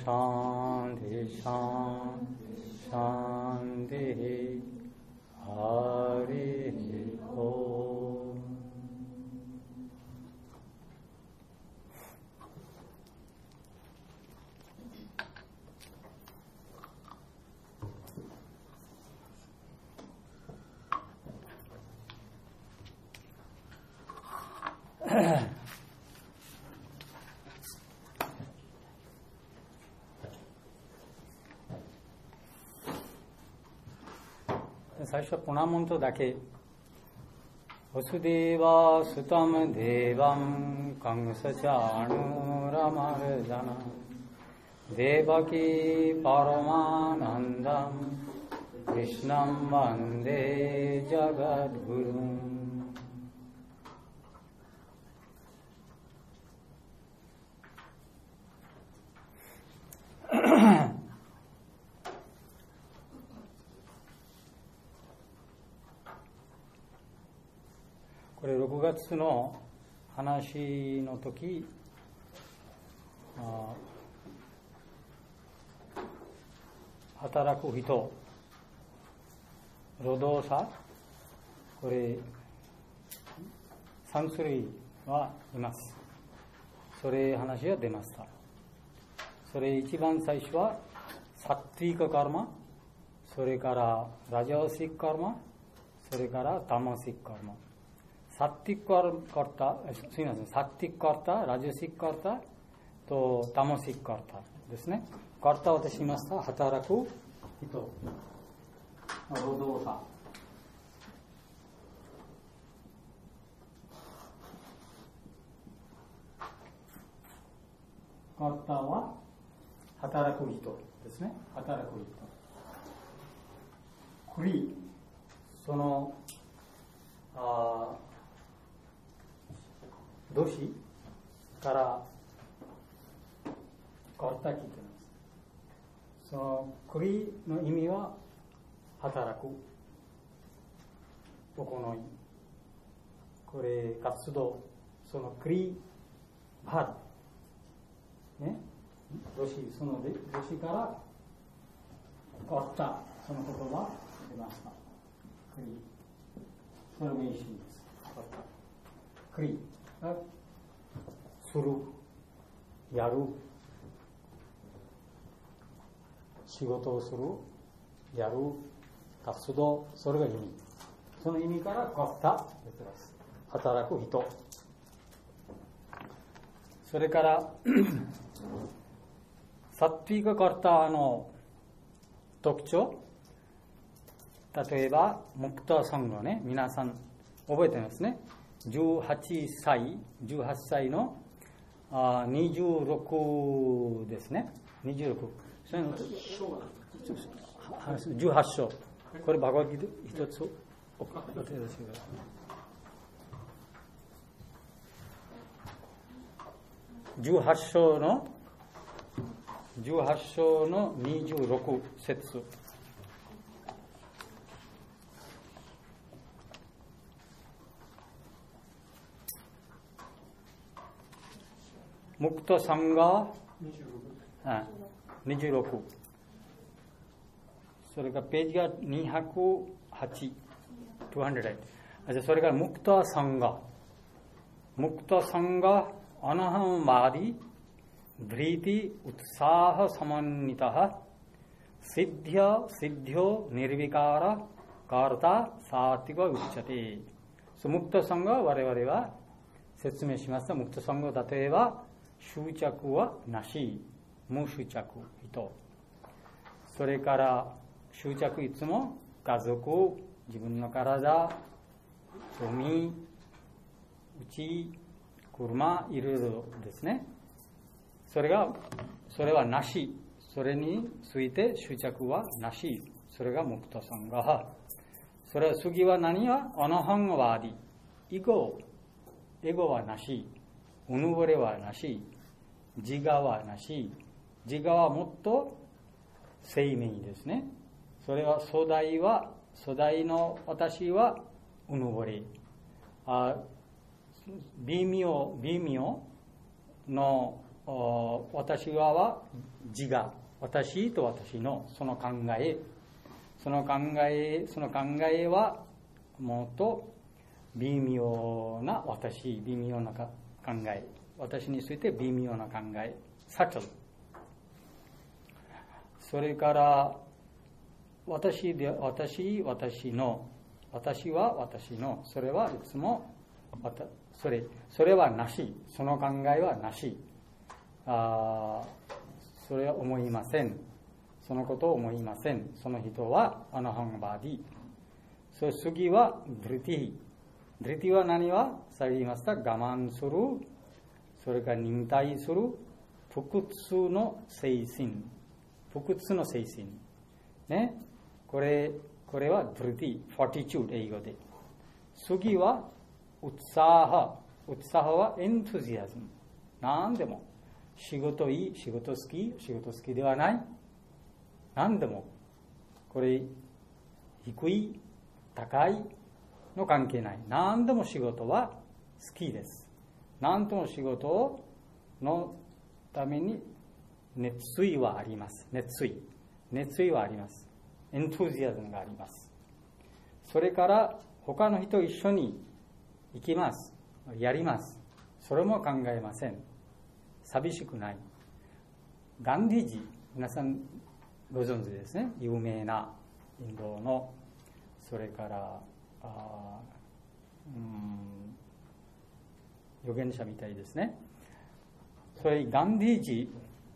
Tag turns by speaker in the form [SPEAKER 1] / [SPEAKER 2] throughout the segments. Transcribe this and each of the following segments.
[SPEAKER 1] शांति शांति शांति हरि ओम।最初はプナモントだけ。ワスデーワスタムデーバンカンサチャヌラマルダナデバキパロマナンダムクリシナムバンデジャガドグルン。これ6月の話の時、働く人、労働者、これ3種類はいます。それ話が出ました。それ一番最初はサッティカカルマ、それからラジャオシックカルマ、それからタマシックカルマ。サッティックカルタ、すみません、サッティックカルタ、ラジオシックカルタとタマシックカルタですね。カルタを私言いました。働く人、労働者。カルタは働く人ですね。働く人。クリ、その動詞からカルタ聞いてます。そのクリの意味は働く、行い、これ活動、そのクリバーね、動詞、その動詞からカルタ、その言葉出ました。クリ、それもいい詞です。カルタ、クリする、やる、仕事をする、やる、活動、それが意味。その意味からカルタ出てます。働く人。それからサッティカカルタの特徴、例えばムクタサンガね、皆さん覚えてますね。18歳の26ですね。26。それの18章。これバガバギータ一つお手出しください。18章の26節。ムクタサンガ26。それからページが208。それからムクタサンガアナハンマディブリティウツサーハサマンニタハシッディョニルビカーラカルタサーティガウッチャティ。ムクタサンガ我々は説明しました。ムクタサンガ例えば執着はなし、無執着人。それから執着いつも家族、自分の体、海、家、車、いろいろですね。それはなし。それについて執着はなし。それがムクタサンガ。それは次は何はアナハンワーディ。エゴはなし。うぬぼれはなし。自我はなし。自我はもっと生命ですね。それは初代の私はうぬぼれ。微妙の私は自我、私と私のその考えはもっと微妙な私、微妙な考え、私について微妙な考え、subtle。それから私は私の、それはいつもそれはなし、その考えはなし、それは思いません、そのことを思いません、その人はアナハンバーディ。そして次はドリティは何はさっき言いました。我慢する、それから忍耐する、不屈の精神ね、これはドリティ、フォティチュード、英語で。次はウッサハはエントゥジアズム。何でも仕事いい、仕事好きではない、何でもこれ低い高いの関係ない、何でも仕事は好きです。何でも仕事のために熱意はあります。熱意はあります。エントゥジアズムがあります。それから他の人と一緒に行きます、やります、それも考えません。寂しくない。ガンディージ、皆さんご存知ですね。有名なインドの、それから預言者みたいですね。それガンディージ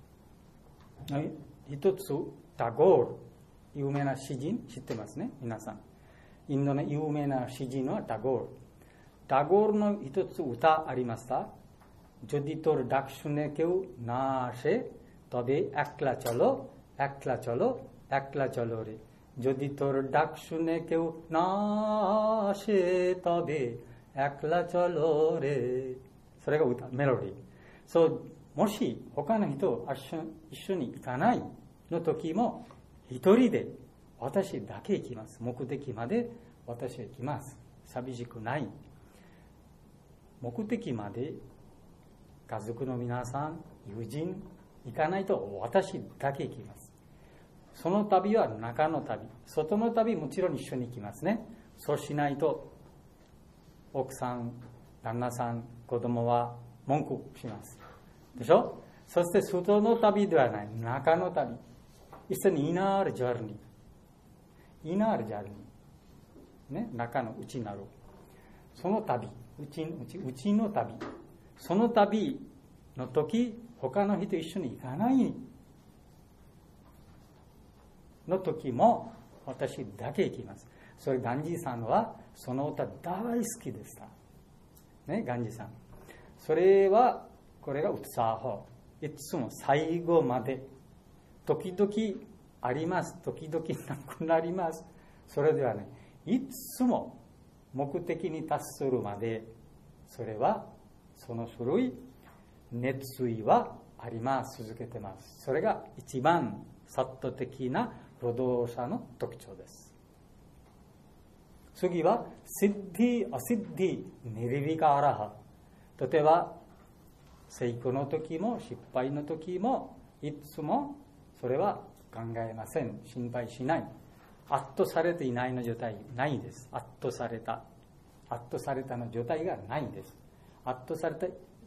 [SPEAKER 1] 一つ、タゴール、有名な詩人知ってますね、皆さん。インドの有名な詩人はタゴールの一つ歌ありました。যদি তোর ডাক শুনে কেউ না আসে তবে একলা চলো রে। যদি তোর ডাক শুনে কেউ না আসে তবে একলা চলো রে।それが歌、メロディー。そう、もし他の人一緒に行かないの時も一人で私だけ行きます。目的まで私は行きます。寂しくない。目的まで家族の皆さん、友人行かないと私だけ行きます。その旅は中の旅、外の旅もちろん一緒に行きますね。そうしないと奥さん、旦那さん、子供は文句しますでしょ。そして外の旅ではない、中の旅。It's an inner journey。ね、中の内なる。その旅、内の旅。その旅の時、他の人一緒に行かないの時も私だけ行きます。それガンジーさんはその歌大好きでした。ね、ガンジーさん。それは、これがウツサーホ。いつも最後まで。時々あります。時々なくなります。それではね、いつも目的に達するまで、それはその種類、熱意はあります。続けてます。それが一番サット的な労働者の特徴です。次は、シッディ、アシッディ、ニリビカーラハ。例えば、成功の時も失敗の時も、いつもそれは考えません。心配しない。圧倒されていないの状態ないです。圧倒されたの状態がないんです。圧倒された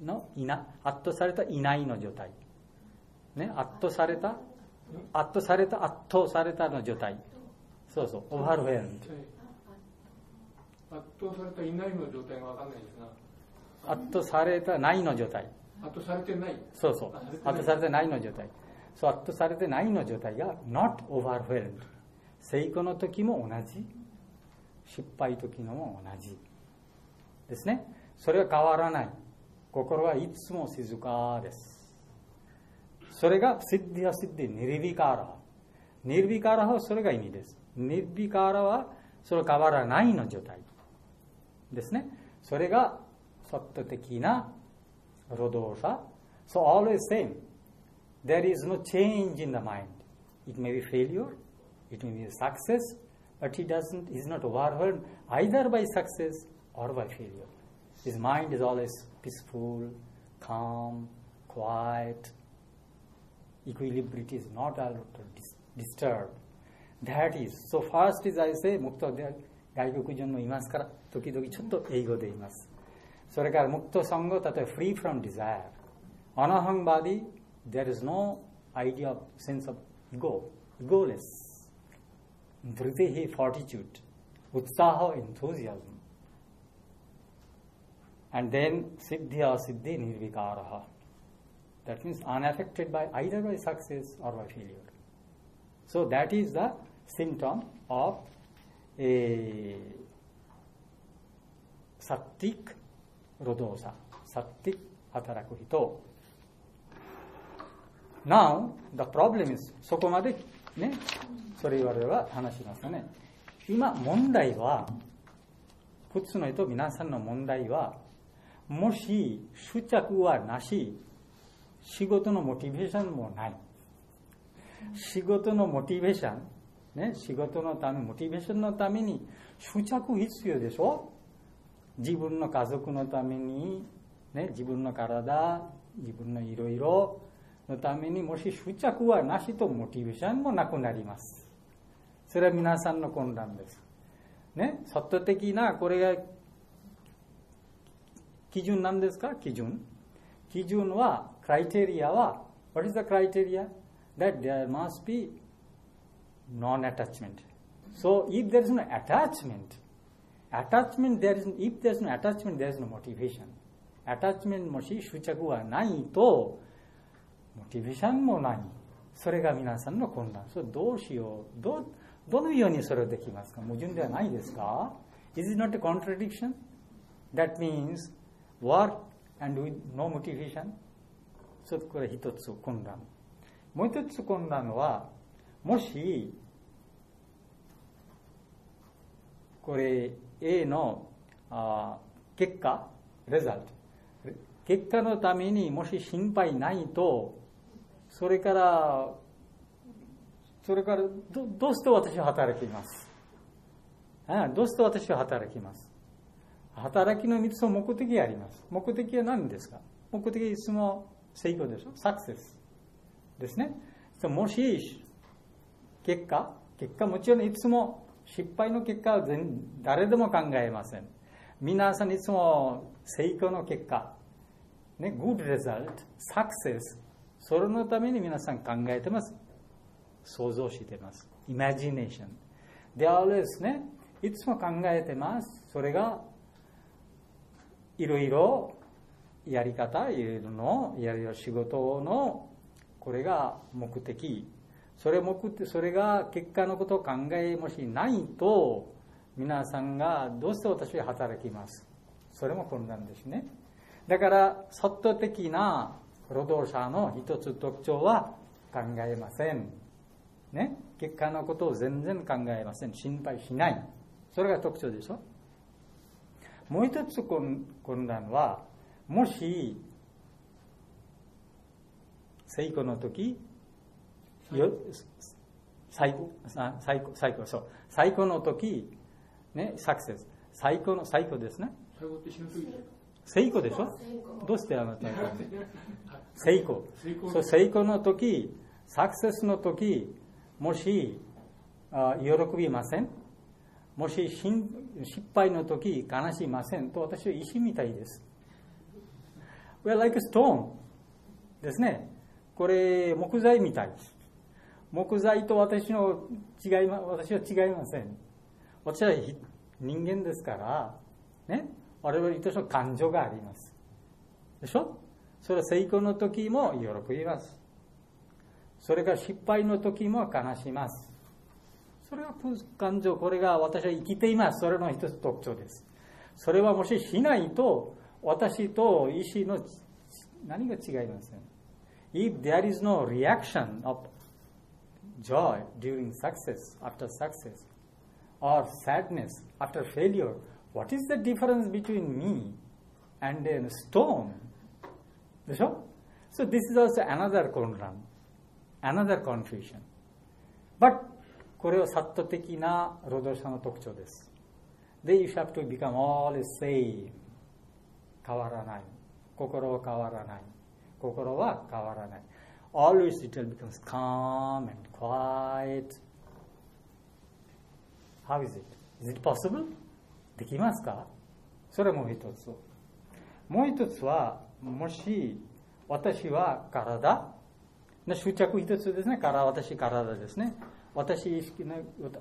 [SPEAKER 1] いないの状態。ね、圧倒されたの状態。そうそう、オーバーウェルム。
[SPEAKER 2] 圧倒されたいないの状態が分かんないですが。
[SPEAKER 1] 圧倒されたないの状態。
[SPEAKER 2] 圧倒されてない。
[SPEAKER 1] そうそう。圧倒されてないの状態。そう、圧倒されてないの状態が not overwhelmed。成功の時も同じ。失敗時のも同じ。ですね。それは変わらない。心はいつも静かです。それがシッディアシッディ、ニルビカーラ。ニルビカーラはそれが意味です。ニルビカーラはそれ変わらないの状態ですね。それがサット的な労働者。So always same. There is no change in the mind. It may be failure, it may be success, but he's not overwhelmed either by success or by failure. His mind is always peaceful, calm, quiet, equilibrium is not disturbed. That is, so first is I say, ムクトで外国人もいますから、時々ちょっと英語で言います。それからムクトソング、例えば free from desire. アナハンバディ、there is no idea of sense of ego, egoless. Dhritehi, fortitude. Utsaha, enthusiasm. And then siddhya, siddhi, nirvikaraha. That means unaffected by either by success or by failure. So that is the symptom of a sattik rodosha, sattik hataraku hito. Now the problem is, そこまでね、それ言われれば話しますよね。今問題は、普通の人皆さんの問題は、もし執着はなし、仕事のモチベーションもない。仕事のモチベーション、ね、仕事のため、モチベーションのために執着必要でしょ。自分の家族のために、ね、自分の体、自分のいろいろのためにもし執着はなしとモチベーションもなくなります。それは皆さんの混乱です。ね、サット的なこれが基準なんですか？基準は、クライテリアは、what is the criteria? That there must be non-attachment. So if there is no attachment, if there is no attachment, there is no motivation. Attachment もし執着はないと、モチベーションもない。それが皆さんの混乱。それどうしよう。どのようにそれできますか？矛盾ではないですか？ Is it not a contradiction? That means work and with no motivation? それこれ一つ混乱。もう一つ混乱は、もしこれ A の結果、result、結果のためにもし心配ないと、それからどうして私は働きます？どうして私は働きます？働きの3つの目的があります。目的は何ですか？目的はいつも成功でしょ？サクセスですね。もし結果もちろんいつも失敗の結果は誰でも考えません。皆さんいつも成功の結果、ね、good result、success、それのために皆さん考えてます。想像してます。imagination。で、always ね、いつも考えてます。それがいろいろやり方、いろいろ仕事のこれが目的。それが結果のことを考えもしないと、皆さんがどうして私は働きます。それも混乱ですね。だから、サット的な労働者の一つ特徴は考えません。ね。結果のことを全然考えません。心配しない。それが特徴でしょ。もう一つ混乱は、もし、成功の時、最高の時、ね、サクセス。最高ですね。成功でしょ？どうしてあなたが成功の時、サクセスの時、もし喜びません？もし失敗の時、悲しみませんと私は石みたいです。We are like a stone ですね。これ木材みたいです。木材と私は違いません。私は人間ですから、ね、我々として感情があります。でしょ？それは成功の時も喜びます。それから失敗の時も悲しみます。それは感情、これが私は生きています。それの一つ特徴です。それはもししないと、私と意志の何が違いますね。If there is no reaction of joy during success, after success, or sadness after failure, what is the difference between me and a stone? でしょ? So this is also another混乱, another confusion. But これはサット的な労働者の特徴です。They have to become all the same. 変わらない。心は変わらない。 心は変わらない。Always it will become calm and quiet. How is it? Is it possible? できますか？それも一つ。もう一つは、もし私は体の執着一つですね。私体ですね。私意識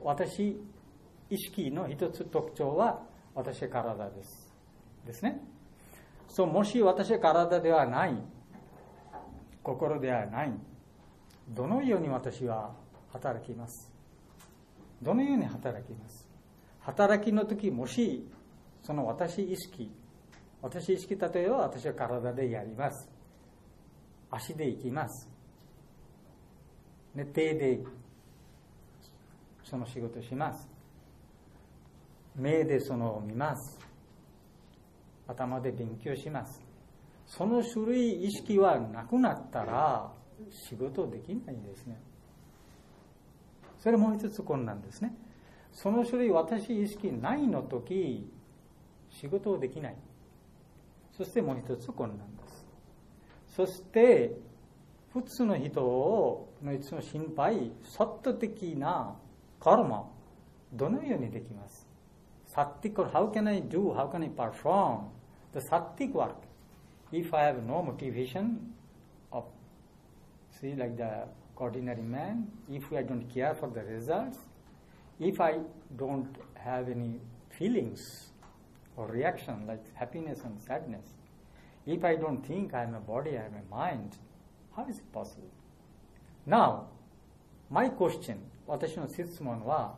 [SPEAKER 1] の一つ特徴は私は体です。ですね。そう、もし私は体ではない、心ではない、どのように私は働きます？どのように働きます？働きの時、もしその私意識、例えば私は体でやります。足で行きます。手でその仕事します。目でその見ます。頭で勉強します。その種類意識はなくなったら仕事できないですね。それもう一つ困難ですね。その種類私意識ないの時、仕事をできない。そしてもう一つ困難です。そして普通の人のいつも心配、サット的なカルマ、どのようにできます？サッティック、how can I do, how can I perform the sattvic work if I have no motivation of, see, like the ordinary man, if I don't care for the results, if I don't have any feelings or reaction like happiness and sadness, if I don't think I am a body, I am a mind, how is it possible? Now, my question, 私の質問は、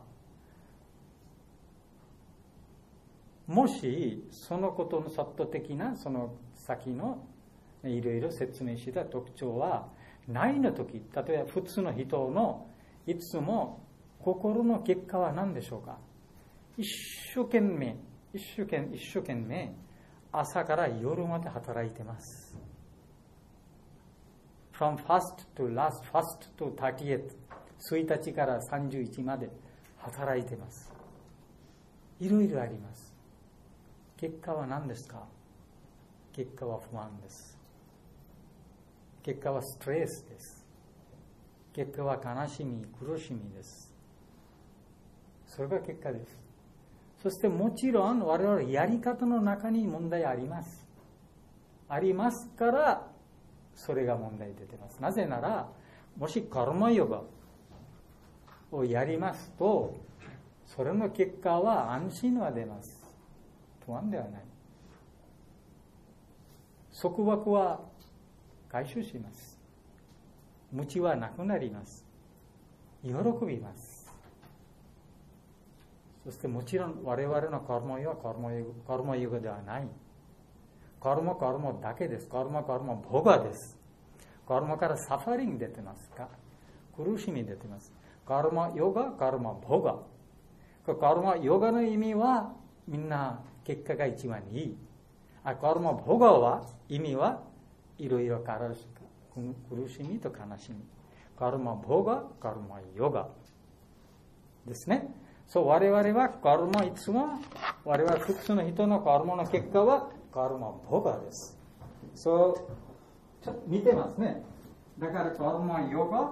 [SPEAKER 1] もしそのことのサット的なその先のいろいろ説明した特徴はないのとき、例えば普通の人のいつも心の結果は何でしょうか？一生懸命朝から夜まで働いてます。From first to last, first to 30th、1日から31まで働いてます。いろいろあります。結果は何ですか？結果は不安です。結果はストレスです。結果は悲しみ、苦しみです。それが結果です。そしてもちろん我々やり方の中に問題あります。ありますからそれが問題出てます。なぜなら、もしカルマヨガをやりますと、それの結果は安心は出ます。不安ではない。束縛は解消します。無知はなくなります。喜びます。そしてもちろん我々のカルマヨガではない。カルマだけです。カルマボガです。カルマからサファリング出てますか？苦しみ出てます。カルマヨガ、カルマボガ。カルマヨガの意味はみんな結果が一番いい。カルマボガは意味はいろいろ苦しみと悲しみ。カルマボガ、カルマヨガですね。そう、我々はカルマいつも、我々普通の人のカルマの結果はカルマボガです。そう、ちょっと似てますね。だからカルマヨガ、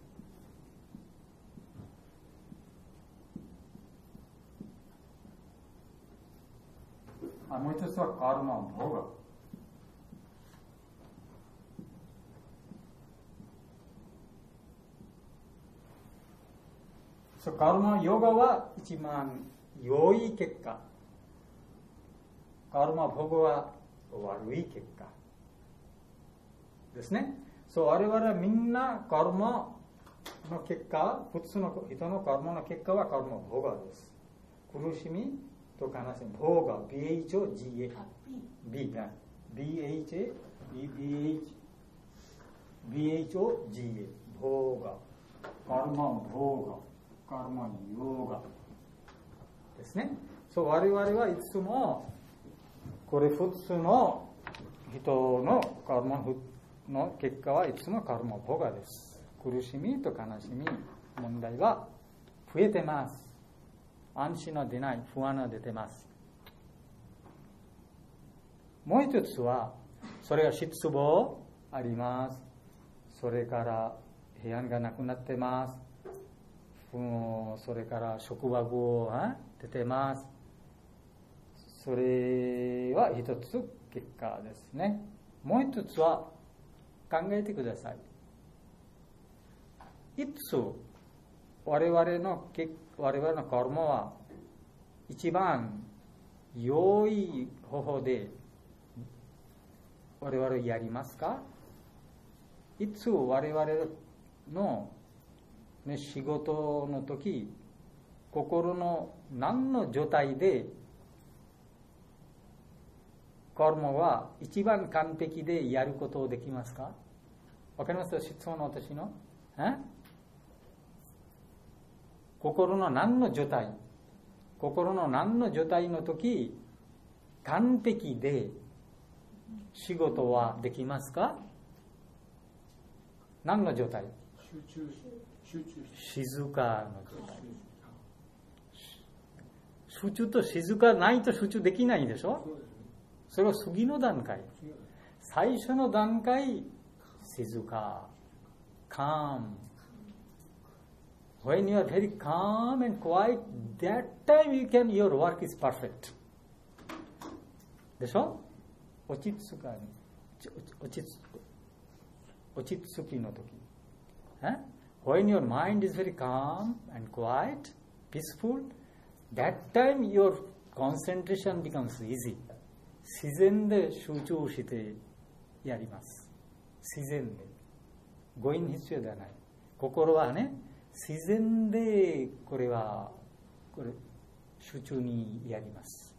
[SPEAKER 1] もう一つはカルマボガ。カルマヨガは一番良い結果。カルマボガは悪い結果ですね。そう我々はみんなカルマの結果、普通の人のカルマの結果はカルマボガです。苦しみと悲しみ、ボガ、BHOGA、BHOGA、ボガ、カルマボガ。カルマヨガですね。そう我々はいつもこれ普通の人のカルマの結果はいつもカルマボガです。苦しみと悲しみ問題は増えてます。安心は出ない、不安は出てます。もう一つはそれが失望あります。それから平安がなくなってます。それから職場語出てます。それは一つ結果ですね。もう一つは考えてください。いつ我々のカルマは一番良い方法で我々やりますか？いつ我々の、仕事の時、心の何の状態でカルマは一番完璧でやることをできますか？わかります？質問の私の心の何の状態の時完璧で仕事はできますか？何の状態？静かの状態。集中と静かないと集中できないでしょ。それは次の段階。最初の段階、静か、calm。When you are very calm and quiet, that time your work is perfect. でしょ？落ち着きの時。When your mind is very calm and quiet, peaceful, that time your concentration becomes easy. 自然で集中してやります。自然で。語彙必要ではない。心はね、自然でこれ集中にやります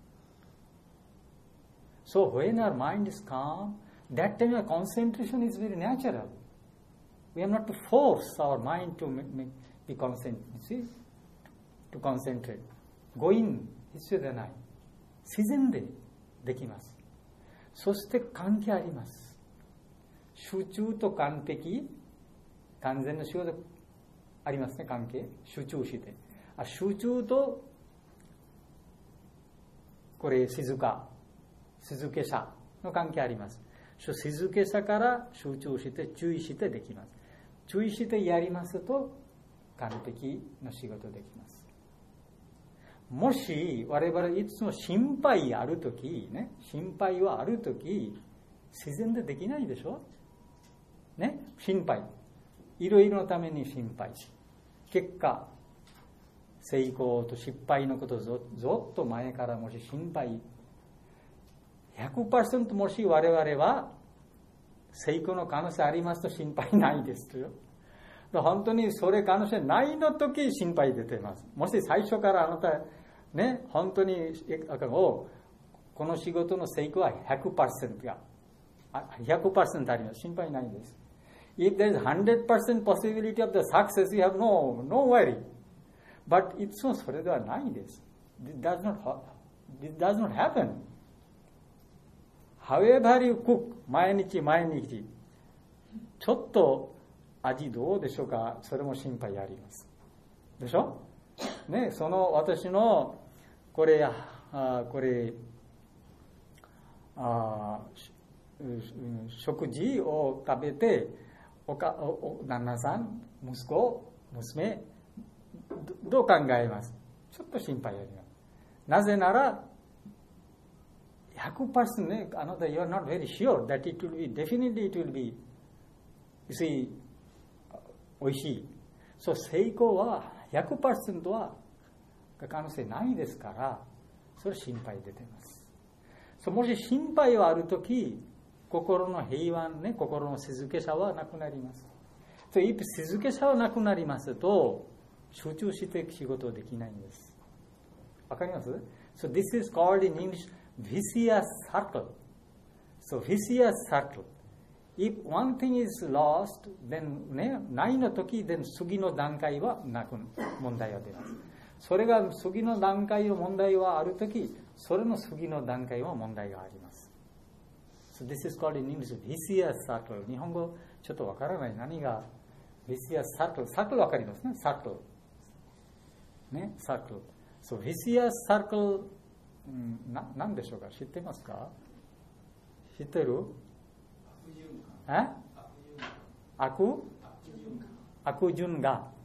[SPEAKER 1] 。So when our mind is calm, that time our concentration is very natural. We have not to force our mind to be concentrated. To concentrate. 語彙必要ではない。自然でできます。そして関係あります。集中と完全な仕事ありますね、関係。集中して。集中と、これ静けさの関係あります。静けさから集中して、注意してできます。注意してやりますと、完璧な仕事できます。もし、我々いつも心配はあるとき、自然でできないでしょ？ね、心配。いろいろのために心配。結果、成功と失敗のことをずっと前からもし心配、100% もし我々は成功の可能性ありますと心配ないですよ。本当にそれ可能性ないの時心配出てます。もし最初からあなたね、本当にこの仕事の成功は 100% あります。心配ないです。If there is 100% possibility of the success, you have no worry. But いつもそれではないです。This does not happen. However you cook, 毎日、ちょっと味どうでしょうか？それも心配あります。でしょ？ね、その私の食事を食べて、旦那さん、息子、娘、どう考えます？ちょっと心配あります。なぜなら、100% ね、あなた、you are not very sure that definitely it will be, you see, おいしい。そう、成功は 100% は可能性ないですから、それ心配出てます。そう、もし心配があるとき、心の平安ね、心の静けさはなくなります。そう、静けさはなくなりますと、集中して仕事できないんです。わかります？ So this is called in English vicious circle. So vicious circle. If one thing is lost, then ね、ないの時、then 次の段階は問題が出ます。それが次の段階の問題はある時、それの次の段階は問題があります。So this is called in English vicious circle. 日本語ちょっとわからない。何が vicious circle? サークルわかりますね。サークル。ね、サークル。So vicious circle、何でしょうか？知ってますか？知ってる？ 悪循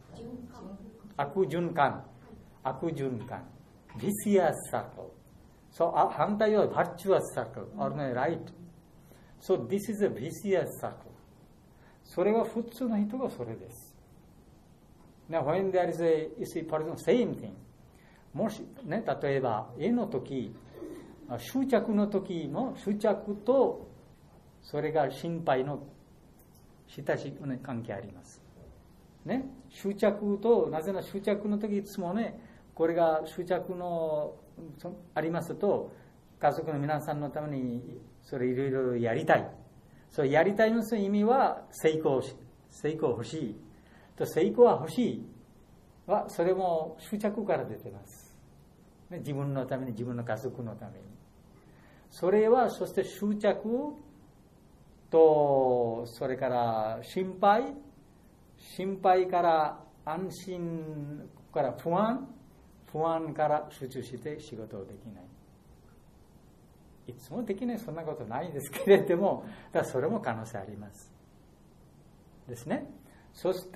[SPEAKER 1] 環。vicious circle. So 反対は virtuous circle or right. So this is a vicious circle. それは普通の人がそれです。Now when there is a, you see, for example, same thing. もしね、例えば絵の時、執着の時の執着とそれが心配の親しい関係あります。ね、執着と、なぜなら執着の時いつもね、これが執着のありますと、家族の皆さんのためにそれいろいろやりたい。そうやりたいの意味は成功欲しい。と成功は欲しいは、それも執着から出てます。ね、自分のために、自分の家族のために。それは、そして執着と、それから心配から安心から不安から集中して仕事をできない。いつもできない、そんなことないですけれども、だからそれも可能性あります。ですね。そして、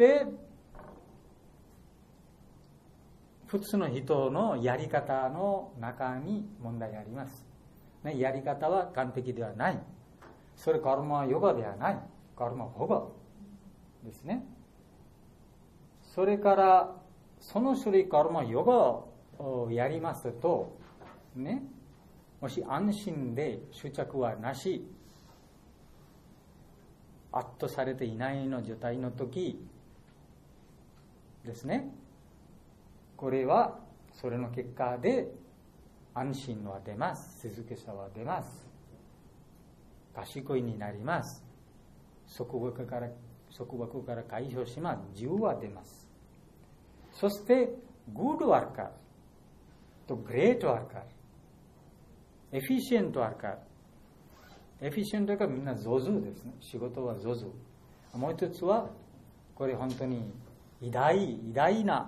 [SPEAKER 1] 普通の人のやり方の中に問題があります。ね、やり方は完璧ではない。それカルマヨガではない。カルマ保護ですね。それから、その種類カルマヨガをやりますと、ね、もし安心で執着はなし、圧倒されていないの状態の時ですね。これは、それの結果で安心は出ます。静けさは出ます。賢いになります。束縛から解放します。自由は出ます。そして、グッドワーカーとグレートワーカー、エフィシエントワーカー。エフィシエントがみんな上手ですね。仕事は上手。もう一つは、これ本当に偉大な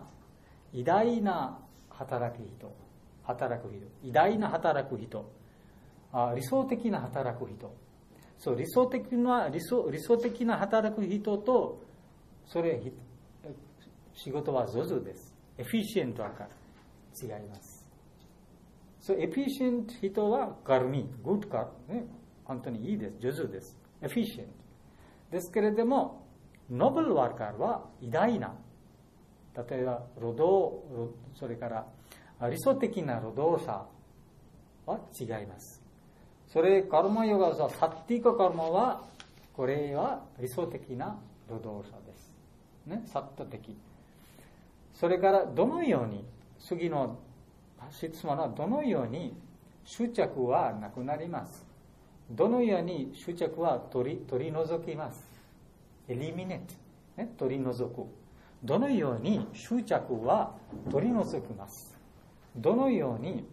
[SPEAKER 1] 働く人。偉大な働く人。理想的な働く人。そう、理想的な働く人と、それ、仕事は上手です。エフィシエントワーカー。違います。そう、エフィシエント人はカルミ、グッドカル、ね、本当にいいです。上手です。エフィシエント。ですけれども、ノーベルワーカーは偉大な、例えば、それから、理想的な労働者は違います。それ、カルマヨガは、サッティカカルマは、これは理想的な労働者です。ね、サッタ的。それから、どのように、次の質問は、どのように執着はなくなります。どのように執着は取り除きます。エリミネート、ね、取り除く。どのように執着は取り除きます。どのように、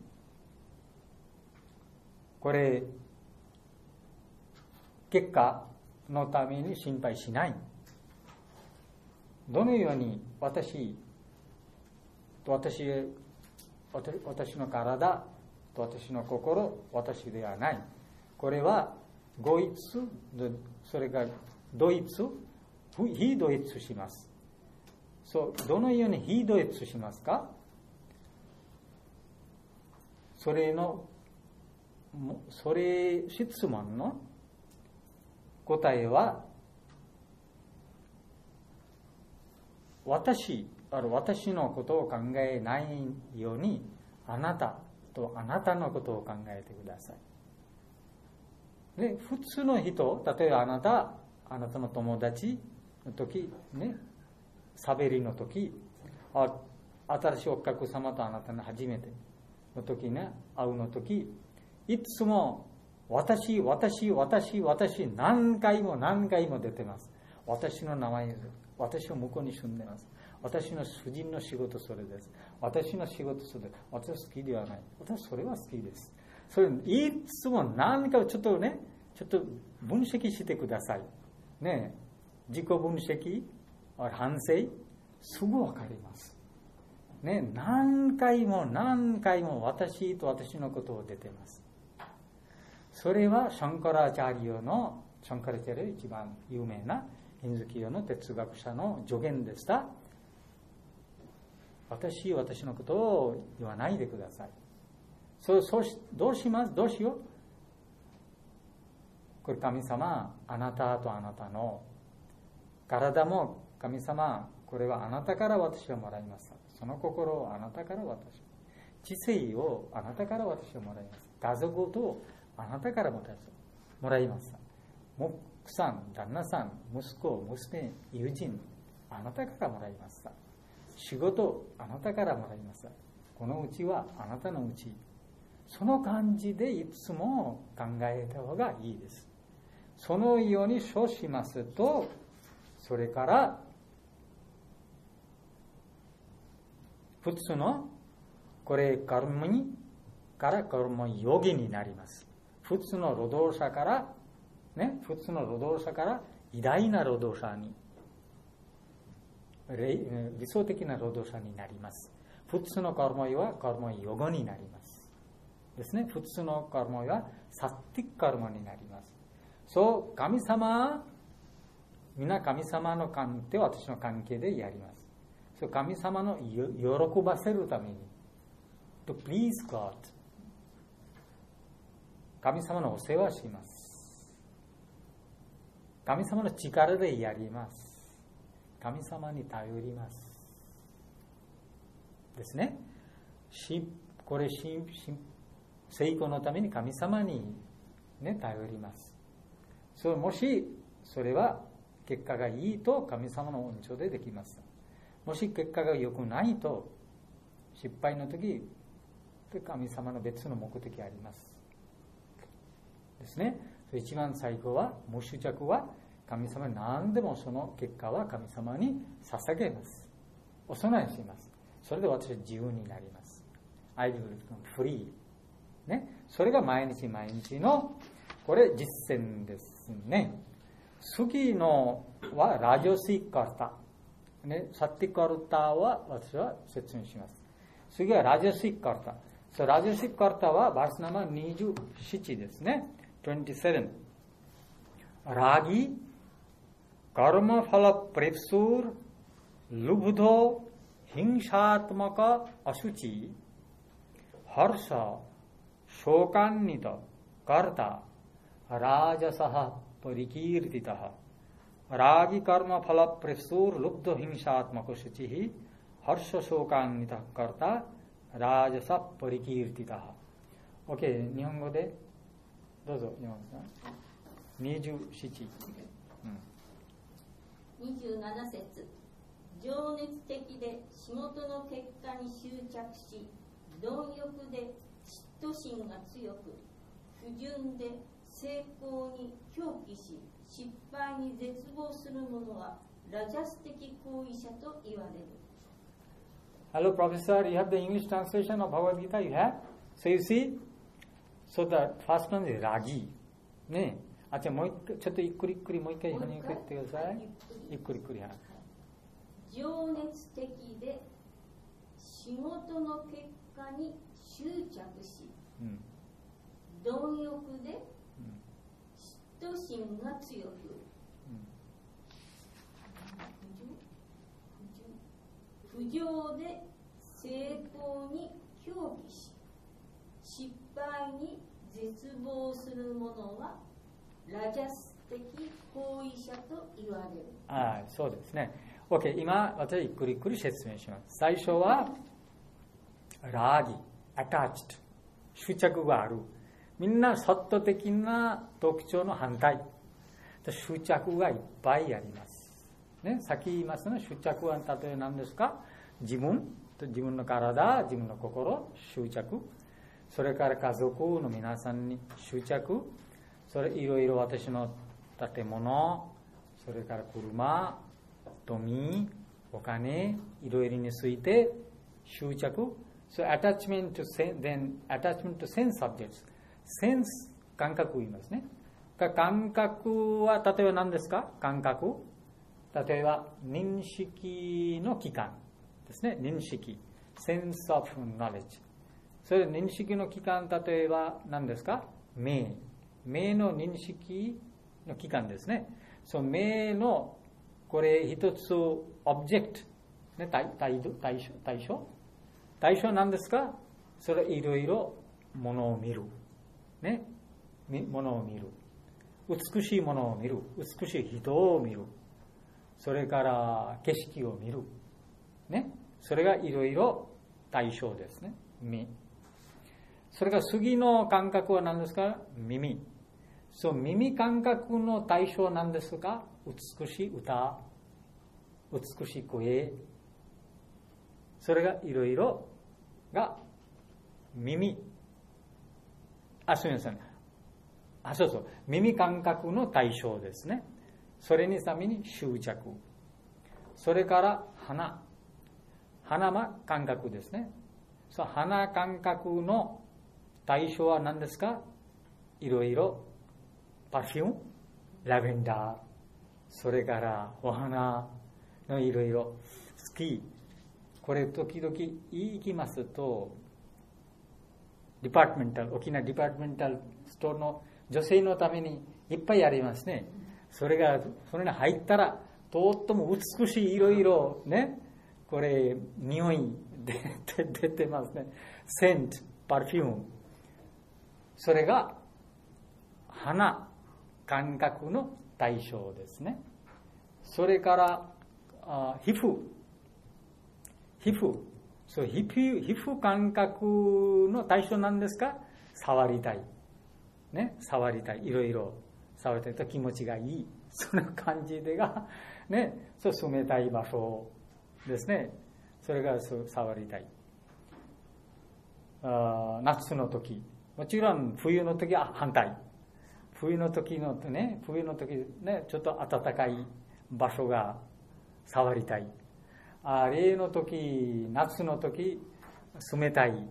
[SPEAKER 1] これ、結果のために心配しない。どのように私の体と私の心、私ではない。これは合一、それが同一、非同一します。そう、どのように非同一しますか？それ質問の答えは、私のことを考えないように、あなたとあなたのことを考えてください。で、普通の人、例えばあなたの友達の時、ね、喋りの時、新しいお客様とあなたの初めての時ね、会うの時、いつも私、何回も出てます。私の名前です。私は向こうに住んでます。私の主人の仕事それです。私の仕事それです。私は好きではない。私それは好きです。それいつも何かちょっと分析してください。ね、自己分析、反省、すぐわかります。ね、何回も私と私のことを出てます。それはシャンカラチャリオのシャンカラチャリャ一番有名なヒンズー教の哲学者の助言でした。私のことを言わないでください。どうしよう。これ神様、あなたとあなたの体も神様、これはあなたから私はもらいました。その心をあなたから私。知性をあなたから私はもらいます。家族とあなたからもらいました。奥さん、旦那さん、息子、娘、友人、あなたからもらいました。仕事、あなたからもらいました。このうちはあなたのうち。その感じでいつも考えた方がいいです。そのようにそうしますと、それから普通のこれカルマからカルマヨギになります。普通の労働者から偉大な労働者に、理想的な労働者になります。普通のカルマはカルマヨゴになりますですね。普通のカルマはサッティックカルマになります。そう、神様、皆神様の関係、私の関係でやります。そう、神様の喜ばせるために、to please God、神様のお世話します。神様の力でやります。神様に頼ります。ですね。これ、成功のために神様に、頼ります。もしそれは結果がいいと神様の恩寵でできます。もし結果が良くないと失敗の時神様の別の目的ありますですね。一番最後は無執着は神様に何でもその結果は神様に捧げます。お供えします。それで私は自由になります。I will become free、それが毎日のこれ実践ですね。次のはラジオシッカルタ、サッティカルタは私は説明します。次はラジオシッカルタ。ラジオシッカルタはバースナマ27ですね。27。ラギ、カルマファラプレプスール、ルブド、ヒンシャートマカ、アシュチ、ハルシャ、ショーカンニタ、カルタ、ラジャサハパリキールティタハラギカルマファラプレスールルブドヒンシャートマコシュチヒハルシャショーカンニタカルタラジャサパリキールティタハ。 OK、 日本語でどうぞ。27、
[SPEAKER 3] 27節、情熱的で仕事の結果に執着し、貪欲で嫉妬心が強く、不純で成功に狂気し、失敗に絶望する者はラジャス的行為者と言われる。
[SPEAKER 1] Hello Professor, you have the English translation of Bhagavad Gita? You have? So you see? So the first one is Ragi. ね。あ、じゃあもう一回、ちょっとゆっくりもう一回読みくってください。ゆっくり。
[SPEAKER 3] 情熱的で仕事の結果に執着し、貪欲で嫉妬心が強く、不浄で成功に狂気し、失敗に絶望する者はラジャス的行為者と言われる。
[SPEAKER 1] ああ、そうですね。OK、今私はゆっくり説明します。最初はラーギ、アタッチド、執着がある。みんなサット的な特徴の反対。執着がいっぱいあります。ね、さっき言いますね、執着は例えば何ですか？自分の体、自分の心、執着。それから家族の皆さんに執着。それいろいろ私の建物、それから車、富、お金、いろいろについて執着。So attachment to sense objects。センス、感覚を言いますね。感覚は例えば何ですか？感覚。例えば認識の器官ですね。認識。sense of knowledge。それ認識の器官、例えば何ですか？目の認識の期間ですね。その目のこれ一つオブジェクト、ね、対象なんですか？それいろいろものを見る、ね、ものを見る、美しいものを見る、美しい人を見る、それから景色を見る、ね、それがいろいろ対象ですね。目。それから次の感覚は何ですか？耳。そう、耳感覚の対象は何ですか？美しい歌、美しい声、それがいろいろが耳。すみません。そうそう。耳感覚の対象ですね。それにために執着。それから鼻。鼻は感覚ですね。そう、鼻感覚の対象は何ですか？いろいろパフューム、ラベンダー、それからお花のいろいろ好き。これ時々言いきますと、デパートメンタル、大きなデパートメンタルストアの女性のためにいっぱいありますね。それに入ったら、とっても美しいいろいろね、これ、匂い出てますね。セント、パフューム。それが、鼻、感覚の対象ですね。それから、皮膚。そう、皮膚感覚の対象なんですか？触りたい。ね、触りたい。いろいろ触りたいと気持ちがいい。その感じでが、ね、そう、住めたい場所ですね。それがそう触りたい。夏の時。もちろん冬の時は反対。冬の時ね、ちょっと暖かい場所が触りたい。例の時、夏の時、冷たい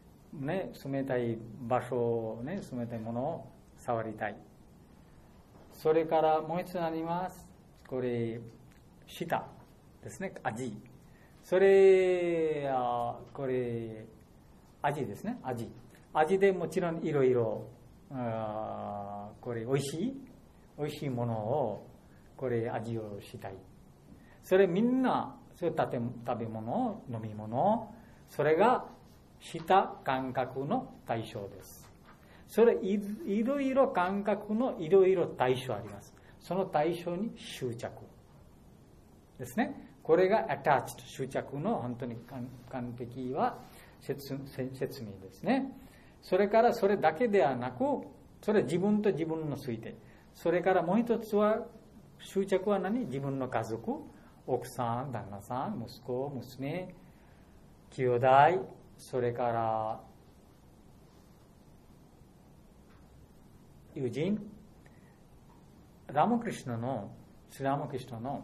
[SPEAKER 1] 場所、ね、冷たいものを触りたい。それからもう一つあります。これ、舌ですね、味。それ、これ、味ですね、味でもちろんいろいろ、これ、美味しいものを、これ、味をしたい。それみんな、そういう食べ物、飲み物、それが舌感覚の対象です。それいろいろ感覚のいろいろ対象あります。その対象に執着ですね。これが attached 執着の本当に完璧は説明ですね。それからそれだけではなく、それ自分と自分のついて、それからもう一つは執着は何？自分の家族、奥さん、旦那さん、息子、娘、兄弟、それから友人、スリラーマクリシュナの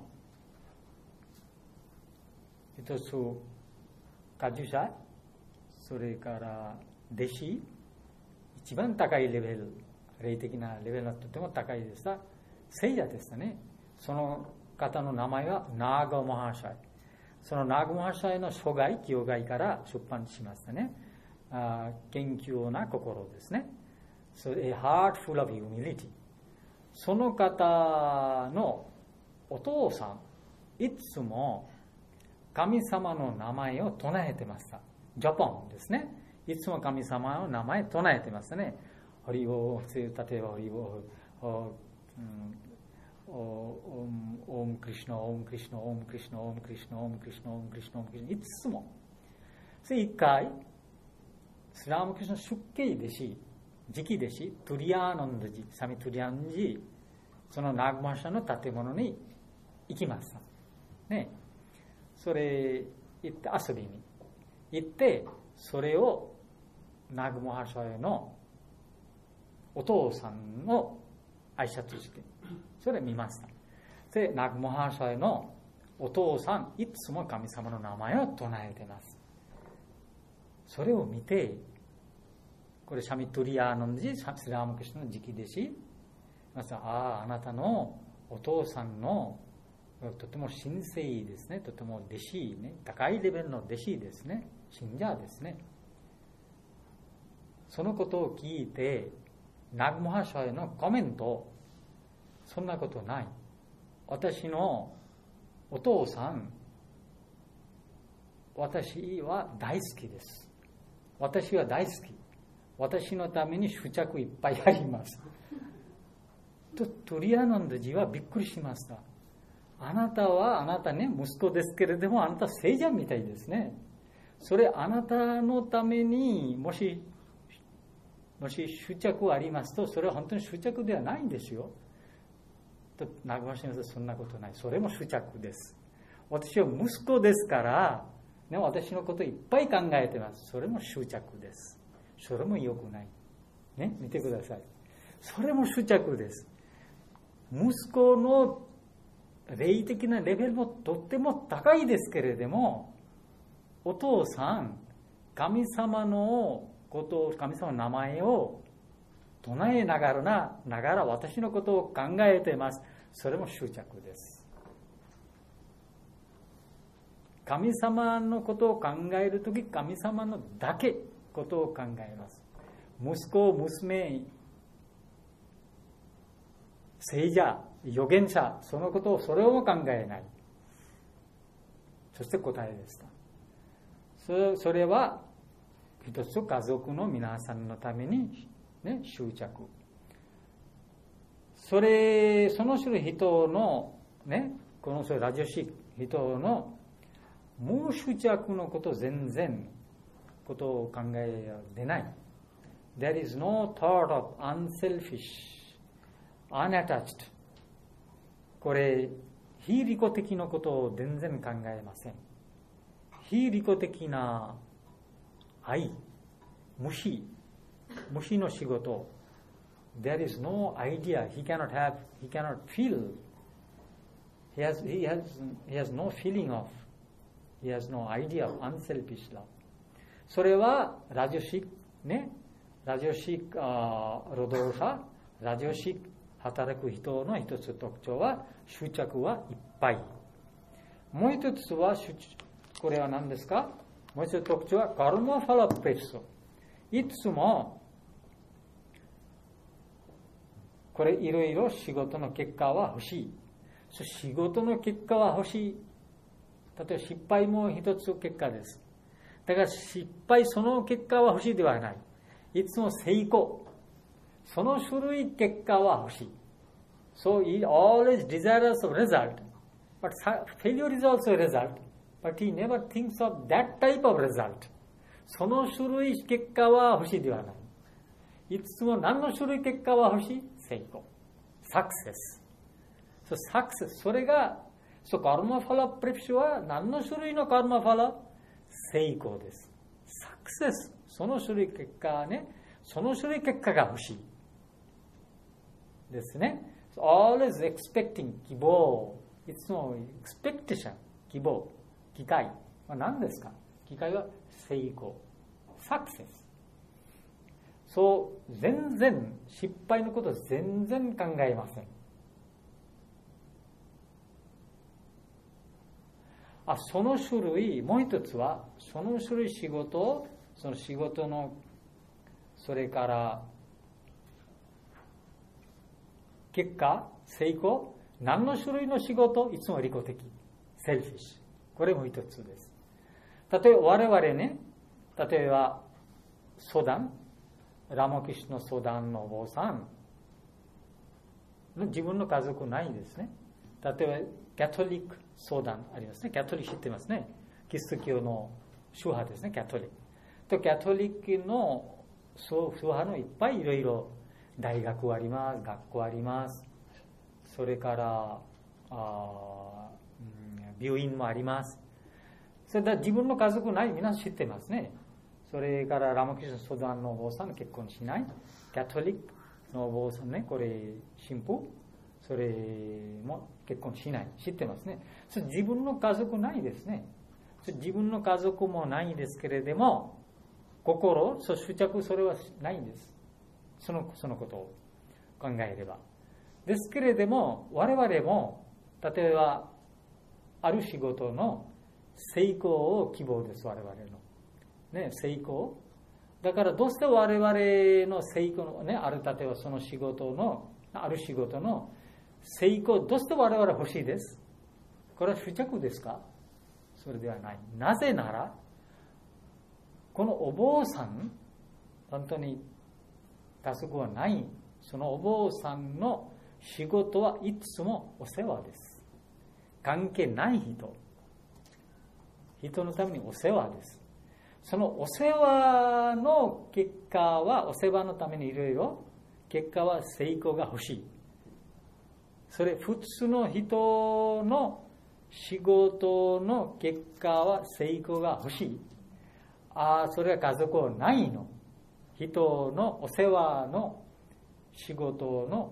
[SPEAKER 1] 一つカジュシャ、それから弟子、一番高いレベル、霊的なレベルはとても高いでした。聖者でしたね。その方の名前はナーガ・マハシャイ。そのナーガ・マハシャイの初代、教会から出版しましたね。謙虚な心ですね。So, a heart full of humility. その方のお父さん、いつも神様の名前を唱えてました。ジャポンですね。いつも神様の名前を唱えてましたね。ハリオ、例えばハリオ、オムクリシュナ、オムクリシュナ、オムクリシュナ、オムクリシュナ、オムクリシュナ、オムクリシュナ、オムクリシュナ、いつも。それ一回、スラームクリシュナ出家弟子、次期弟子、トゥリアーナンドジ、サミトゥリアンジ、そのナグマシャの建物に行きました。ね。それ、行って遊びに行って、それをナグマシャへのお父さんの挨拶して、それ見ました。で、ナグマハシャへのお父さん、いつも神様の名前を唱えています。それを見て、これシャミトゥリアーナンジ、スリラーマクリシュナの次期弟子、あなたのお父さんのとても神聖ですね、とても弟子ね、高いレベルの弟子ですね、信者ですね。そのことを聞いて、ナグマハシャへのコメント、 そんなことない。私のお父さん、私は大好きです。私は大好き。私のために執着いっぱいあります。とトリアナンダジーはびっくりしました。あなたはあなたね、息子ですけれども、あなた聖者みたいですね。それあなたのためにもし執着ありますと、それは本当に執着ではないんですよ。と長間先生、そんなことない。それも執着です。私は息子ですから、ね、私のこといっぱい考えてます。それも執着です。それも良くない。ね、見てください。それも執着です。息子の霊的なレベルもとっても高いですけれども、お父さん、神様のことを、神様の名前を唱えながら私のことを考えています。それも執着です。神様のことを考えるとき、神様のだけことを考えます。息子、娘、聖者、預言者、そのことを、それを考えない。そして答えでした。それは一つ家族の皆さんのために、ね、執着。その種類人のね、このラジオシ人の無執着のこと全然ことを考えでない。There is no thought of unselfish, unattached. これ非利己的なことを全然考えません。非利己的な愛、無視の仕事。There is no idea. He cannot feel. He has no feeling of. He has no idea of unselfish love. それはラジオシ労働者、ラジオシ働く人の一つ特徴は執着はいっぱい。もう一つはこれは何ですか？もう一つ特徴はカルマファラプレス。いつもこれいろいろ仕事の結果は欲しい。仕事の結果は欲しい。例えば失敗も一つ結果です。だから失敗その結果は欲しいではない。いつも成功。その種類結果は欲しい。So he always desires a result. But failure is also a result. But he never thinks of that type of result. その種類結果は欲しいではない。いつも何の種類結果は欲しい？成功。サクセス。サクセス。それが、カルマファラプレプシは何の種類のカルマファラ？成功です。サクセス。その種類結果ね、その種類結果が欲しい。ですね。always expecting 希望。いつも expectation 希望。機会。何ですか？機会は成功。サクセス。そう全然失敗のことを全然考えません。その種類、もう一つはその種類仕事、その仕事のそれから結果、成功、何の種類の仕事、いつも利己的、セルフィッシュ。これも一つです。例えば我々ね、例えば相談、ラマキシュの相談のお坊さん、自分の家族ないですね。例えばキャトリック相談ありますね。キャトリック知ってますね。キリスト教の宗派ですね、キャトリック。とキャトリックの宗派のいっぱいいろいろ大学あります、学校あります。それから病院もあります。それから自分の家族ない皆知ってますね。それからラマキシュの相談のお坊さん結婚しない。キャトリックのお坊さんね、これ神父、それも結婚しない。知ってますね。それ自分の家族ないですね。自分の家族もないですけれども、心、執着、それはないんです。そのことを考えれば。ですけれども、我々も、例えば、ある仕事の成功を希望です、我々の。ね、成功。だからどうして我々の成功のね、例えばその仕事の、ある仕事の成功、どうして我々は欲しいです？これは執着ですか？それではない。なぜなら、このお坊さん、本当に家族はない、そのお坊さんの仕事はいつもお世話です。関係ない人のためにお世話です。そのお世話の結果は、お世話のためにいろいろ結果は成功が欲しい。それ普通の人の仕事の結果は成功が欲しい。それは家族はないの。人のお世話の仕事の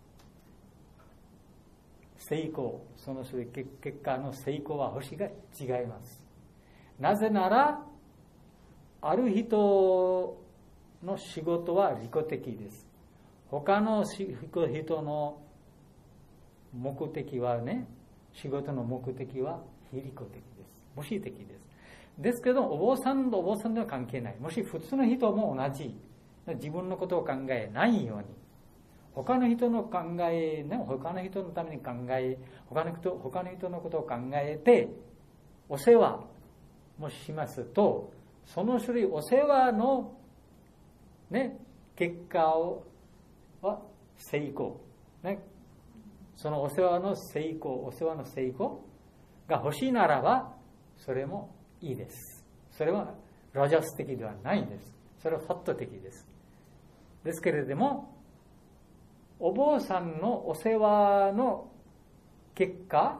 [SPEAKER 1] 成功、その結果の成功は欲しいが違います。なぜなら、ある人の仕事は利己的です。他の人の目的はね、仕事の目的は非利己的です。無私的です。ですけど、お坊さんとお坊さんでは関係ない。もし普通の人も同じ。自分のことを考えないように。他の人の考え、ね、他の人のために考え、他の人のことを考えて、お世話もしますと、その種類、お世話の、ね、結果は成功。ね、そのお世話の成功が欲しいならば、それもいいです。それはラジャス的ではないです。それはファット的です。ですけれども、お坊さんのお世話の結果、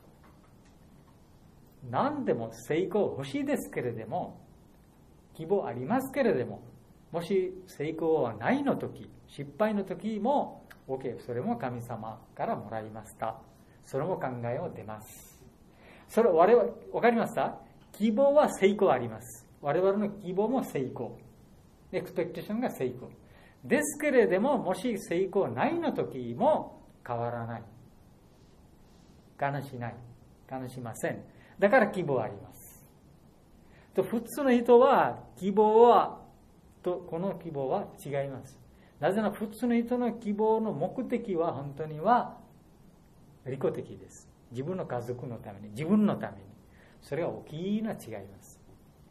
[SPEAKER 1] 何でも成功欲しいですけれども、希望ありますけれども、もし成功はないの時、失敗の時も、OK、それも神様からもらいました。それも考えを出ます。それ我々、わかりますか？希望は成功あります。我々の希望も成功。エクスペクテーションが成功。ですけれども、もし成功ないの時も変わらない。悲しません。だから希望あります。と普通の人はこの希望は違います。なぜなら普通の人の希望の目的は本当には利己的です。自分の家族のために、自分のために。それは大きな違います。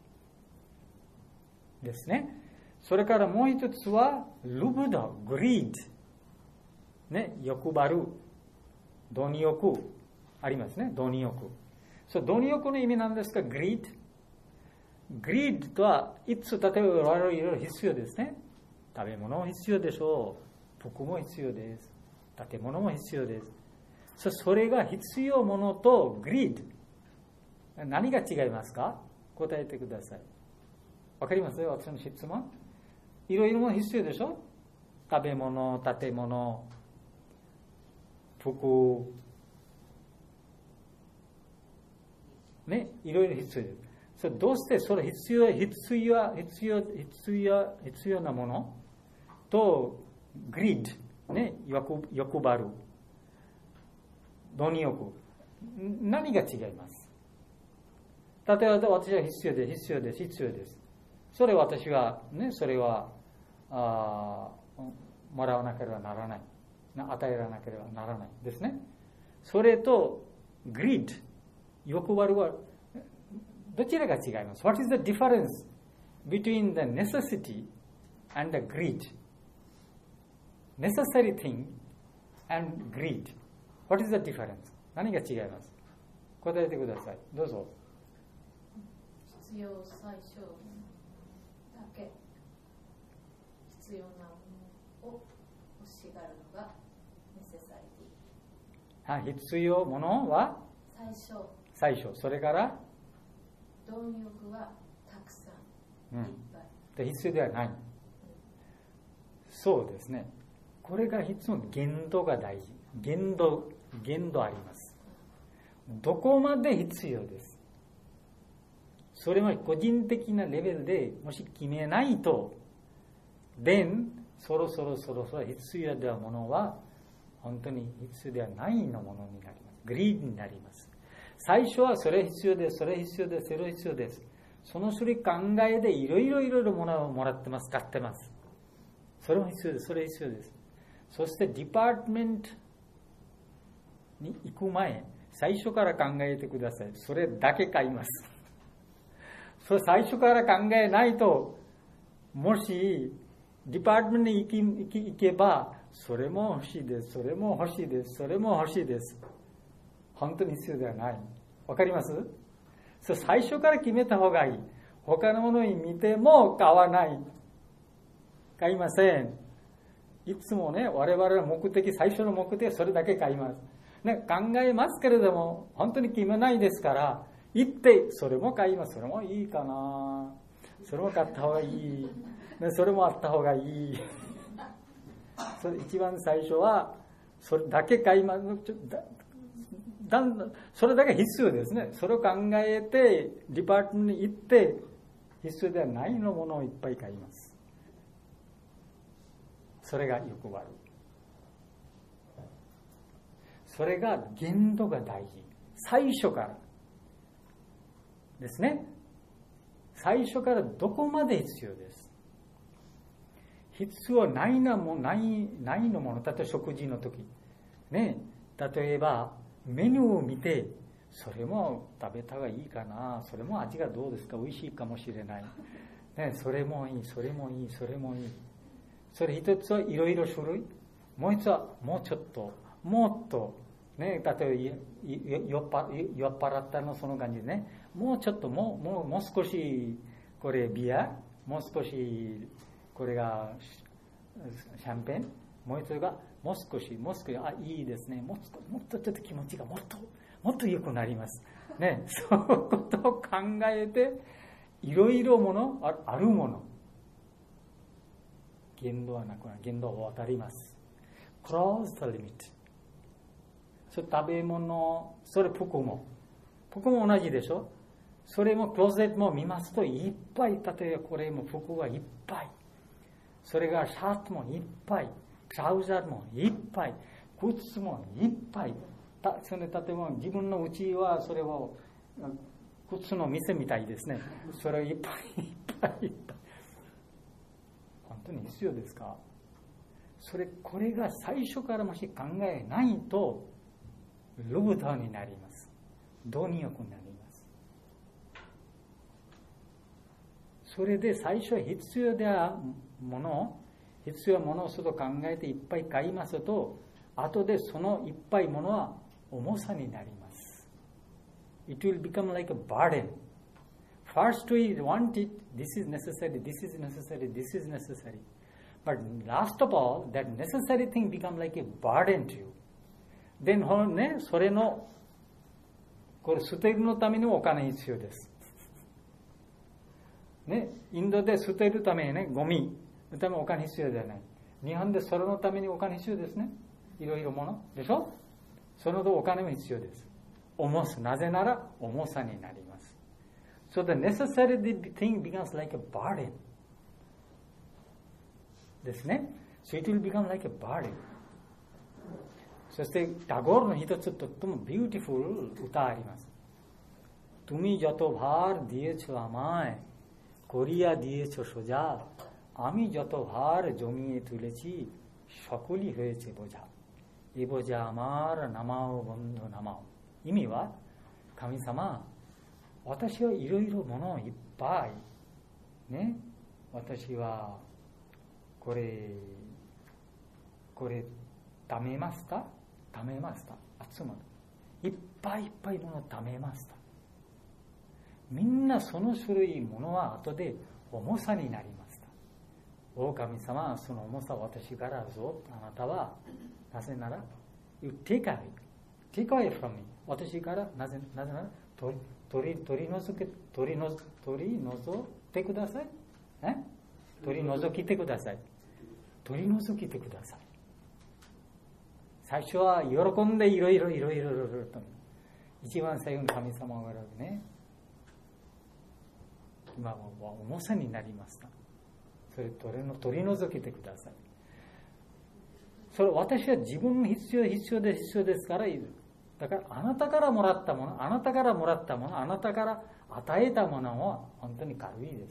[SPEAKER 1] ですね。それからもう一つは、ルブダ、グリード。ね、欲張る。貪欲。ありますね、貪欲。貪欲の意味なんですか、グリード。グリードとは、例えば我々いろいろ必要ですね。食べ物も必要でしょう。服も必要です。建物も必要です。それが必要ものとグリード。何が違いますか？答えてください。わかりますよ、私の質問。いろいろも必要でしょ？食べ物、建物、服、ね、いろいろ必要です。どうしてそれ必要なものとグリッド、ね、欲張る、貪欲、何が違います？例えば私は必要です。それ私はね、それはもらわなければならない、与えられなければならないですね。それとグリッド、欲張るはどちらが違います？ What is the difference between the necessity and the greed? Necessary thing and greed. What is the difference? 何が違います？答えてください。どうぞ。
[SPEAKER 4] 必要最小だけ必要なものを欲しがるのがネセサリティ。
[SPEAKER 1] 必要ものは最小。それから
[SPEAKER 4] 貪欲はたくさん、いっぱい。
[SPEAKER 1] 必要ではない。そうですね。これが必要の限度が大事。限度あります。どこまで必要です。それは個人的なレベルでもし決めないと、そろそろ必要ではものは本当に必要ではないのものになります。グリードになります。最初はそれ必要です。その種類考えでいろいろものをもらってます。買ってます。それも必要です。そしてディパートメントに行く前、最初から考えてください。それだけ買います。それ最初から考えないと、もしデパートメントに行けば、それも欲しいです、それも欲しいです、それも欲しいです。本当に必要ではない。わかります？それ最初から決めた方がいい。他のものに見ても買わない。買いません。いつもね、我々の目的、最初の目的はそれだけ買います。ね、考えますけれども、本当に決めないですから、行って、それも買います。それもいいかな。それも買った方がいい。ね、それもあった方がいい。それ一番最初は、それだけ買います。それだけ必要ですね。それを考えて、デパートメントに行って、必要ではないのものをいっぱい買います。それが欲張る。それが限度が大事。最初からですね。最初からどこまで必要です。必要ないのもの、例えば食事の時。ね、例えばメニューを見て、それも食べた方がいいかな、それも味がどうですか、美味しいかもしれない。ね、それもいい、それもいい、それもいい。それ一つはいろいろ種類、もう一つはもうちょっと、もっと、ね、例えば酔っ払ったのその感じでね、もうちょっと、もう少し、これビア、もう少し、これがシャンペン、もう一つがもう少し、あ、いいですね、もっとちょっと気持ちがもっと良くなります。ね、そういうことを考えて、いろいろもの、あるもの、限度はなくなる、限度を渡ります。cross the limit。それ食べ物、それ服も同じでしょ。それもクローゼットも見ますといっぱい、例えばこれも服がいっぱい、それがシャツもいっぱい、トラウザーもいっぱい、靴もいっぱい。それ例えば自分のうちはそれを靴の店みたいですね。それをいっぱいいっぱい。本当に必要ですか？これが最初からもし考えないとルブターになります。貪欲になります。それで最初は必要なものをすると考えていっぱい買いますと、後でそのいっぱいものは重さになります。It will become like a burden. First we want it, this is necessary, this is necessary, this is necessary. But last of all, that necessary thing become like a burden to you. Then ね、それのこれ捨てるのためにもお金必要です。ね、インドで捨てるためにね、ゴミのためにお金必要ではない。日本でそれのためにお金必要ですね。いろいろものでしょ。そのお金も必要です。重さ、なぜなら重さになります。So the necessary thing becomes like a burden. ですね。So it will become like a burden. そしてタゴールの一つとってもビューティフル歌あります。তুমি যত ভার দিয়েছ আমায় করিয়া দিয়েছ সোজা আমি যত ভার জমিয়ে তুলেছি সকলই হয়েছে বোঝা এ বোঝা আমার নামাও বন্ধু নামাও。意味は、神様、私はいろいろものをいっぱいね、私はこれ貯めました、集まる、いっぱいいっぱいものを貯めました。みんなその種類ものは後で重さになりました。お神様、その重さを私からぞ、あなたはなぜなら You take away from me。 私からなぜなら取り除いてください。取り除いてください。取り除いてください。最初は喜んでいろいろと、一番最後に神様がね、今は重さになりました。それ取り除いてください。それ私は自分の必要ですからいる。だからあなたからもらったもの、あなたから与えたものは本当に軽いです。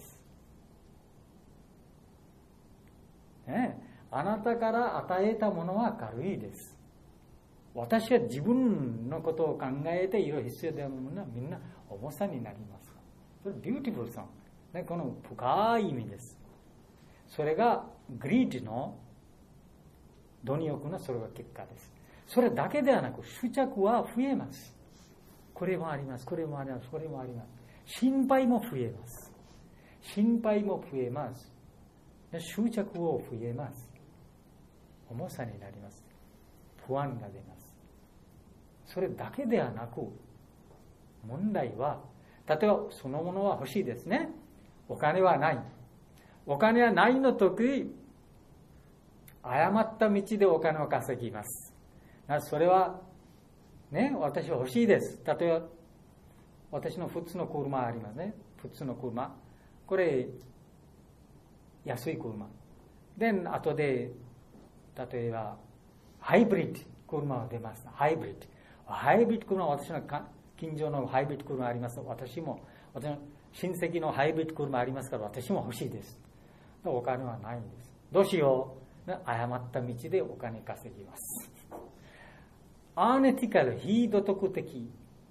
[SPEAKER 1] あなたから与えたものは軽いです。 私は自分のことを考えていろいろ必要であるものはみんな重さになります。それビューティフルさん。この深い意味です。それがグリードの貪欲のそれが結果です。それだけではなく執着は増えます。これもあります、これもあります、これもあります。心配も増えます。心配も増えます。執着を増えます。重さになります。不安が出ます。それだけではなく、問題は、例えばそのものは欲しいですね。お金はない。お金はないの時、誤った道でお金を稼ぎます。それは、ね、私は欲しいです。例えば、私の普通の車ありますね。普通の車。これ、安い車。で、後で、例えば、ハイブリッド車が出ます。ハイブリッド。ハイブリッド車は私の近所のハイブリッド車あります。私の親戚のハイブリッド車ありますから、私も欲しいです。お金はないんです。どうしよう。誤った道でお金稼ぎます。アーネティカル、非道徳的。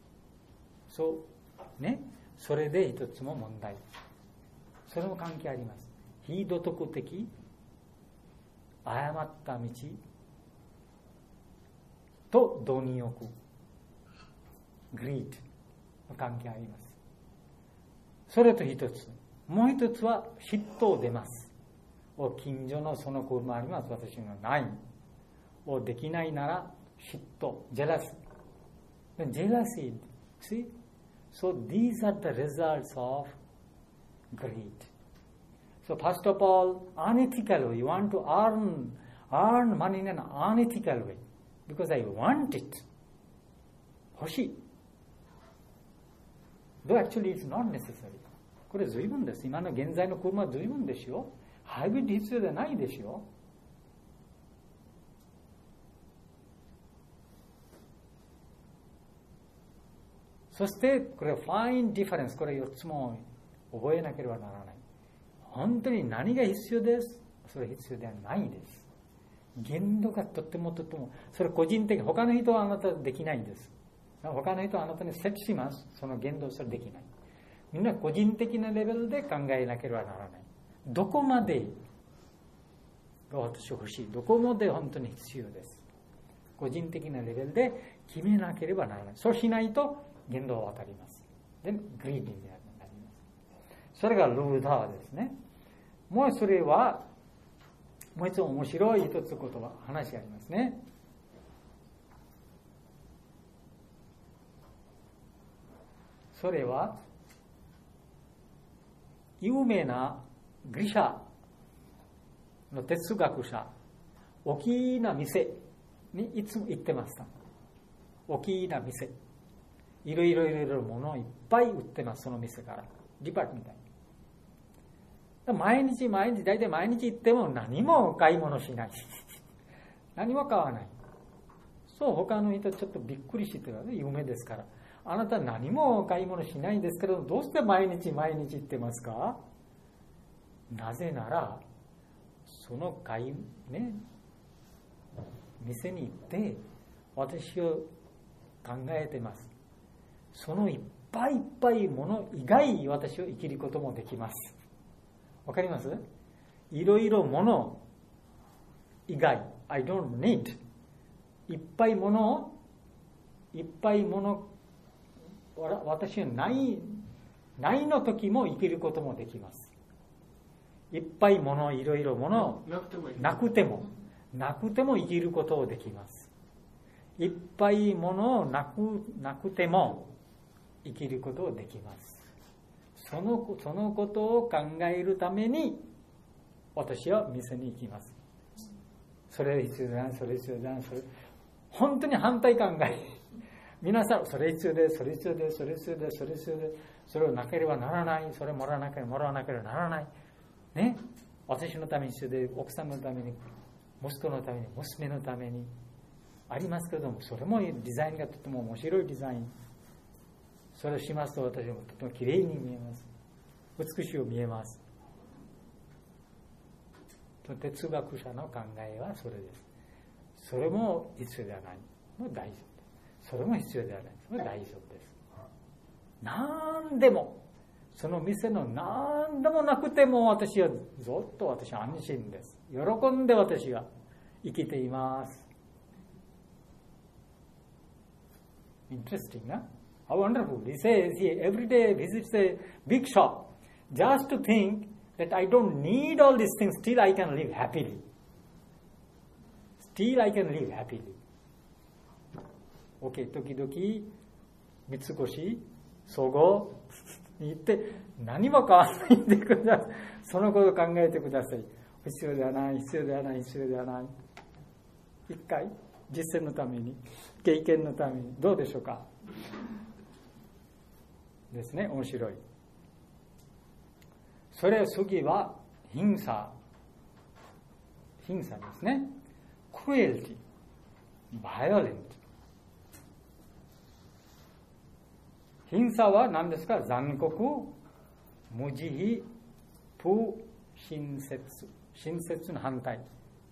[SPEAKER 1] そうね。それで一つも問題。それも関係あります。非道徳的、誤った道と貪欲、グリードの関係あります。それと一つ。もう一つは嫉妬出ます。近所のその車あります。私のない。できないなら嫉妬、jealousy. Jealousy, see? So these are the results of greed. So first of all, unethical way. You want to earn money in an unethical way. Because I want it. 欲しい。Though actually it's not necessary. これ随分です。今の現在の車は随分ですよ。ハイブリッド必要じゃないですよ。そしてこれはファインディファレンス、これ4つも覚えなければならない。本当に何が必要です。それ必要ではないです。限度がとってもそれ個人的、他の人はあなたできないんです。他の人はあなたに設置します。その限度それできない。みんな個人的なレベルで考えなければならない。どこまでが私欲しい、どこまで本当に必要です。個人的なレベルで決めなければならない。そうしないと限度は渡ります。で、グリーディングになります。それがルーダーですね。もうそれは、もう一つ面白い一つ言葉、話がありますね。それは、有名なグリシャの哲学者、大きな店にいつも行ってました。大きな店。いろいろものをいっぱい売ってます、その店から。デパートみたいに。毎日、大体毎日行っても何も買い物しない。何も買わない。そう、他の人ちょっとびっくりしてるね、夢ですから。あなた何も買い物しないんですけど、どうして毎日行ってますか？なぜなら、その店に行って、私を考えてます。そのいっぱいいっぱいもの以外、私を生きることもできます。わかります？いろいろもの以外、I don't need。いっぱいもの、私はないの時も生きることもできます。いっぱいもの、いろいろもの、なくても生きることをできます。いっぱいものをなくても生きることをできます。そのことを考えるために私は店に行きます。それ必要だ、それ必要だ、それ本当に反対考え。皆さんそれ必要です、それ必要です、それ必要です、それ必要です。それをなければならない、それもらわなければならない。ね、私のために必要で、奥さんのために、息子のために、娘のためにありますけれども、それもデザインがとても面白いデザイン。それをしますと私もとてもきれいに見えます。美しく見えます。哲学者の考えはそれです。それも必要ではない。 もう大丈夫。それも必要ではない。それは大丈夫です。何でも、その店の何でもなくても私はずっと私は安心です。喜んで私が生きています。Interesting, huh? How wonderful. He says he every day visits a big shop just to think that I don't need all these things, still I can live happily. Still I can live happily. Okay, 時々三越、総合に行って何も買わないでください。そのことを考えてください。必要ではない、必要ではない、必要ではない。一回実践のために、経験のためにどうでしょうか。ですね、面白い。それ次は貧差ですね。クルエルティ、バイオレント。貧差は何ですか。残酷、無慈悲、不親切。親切の反対。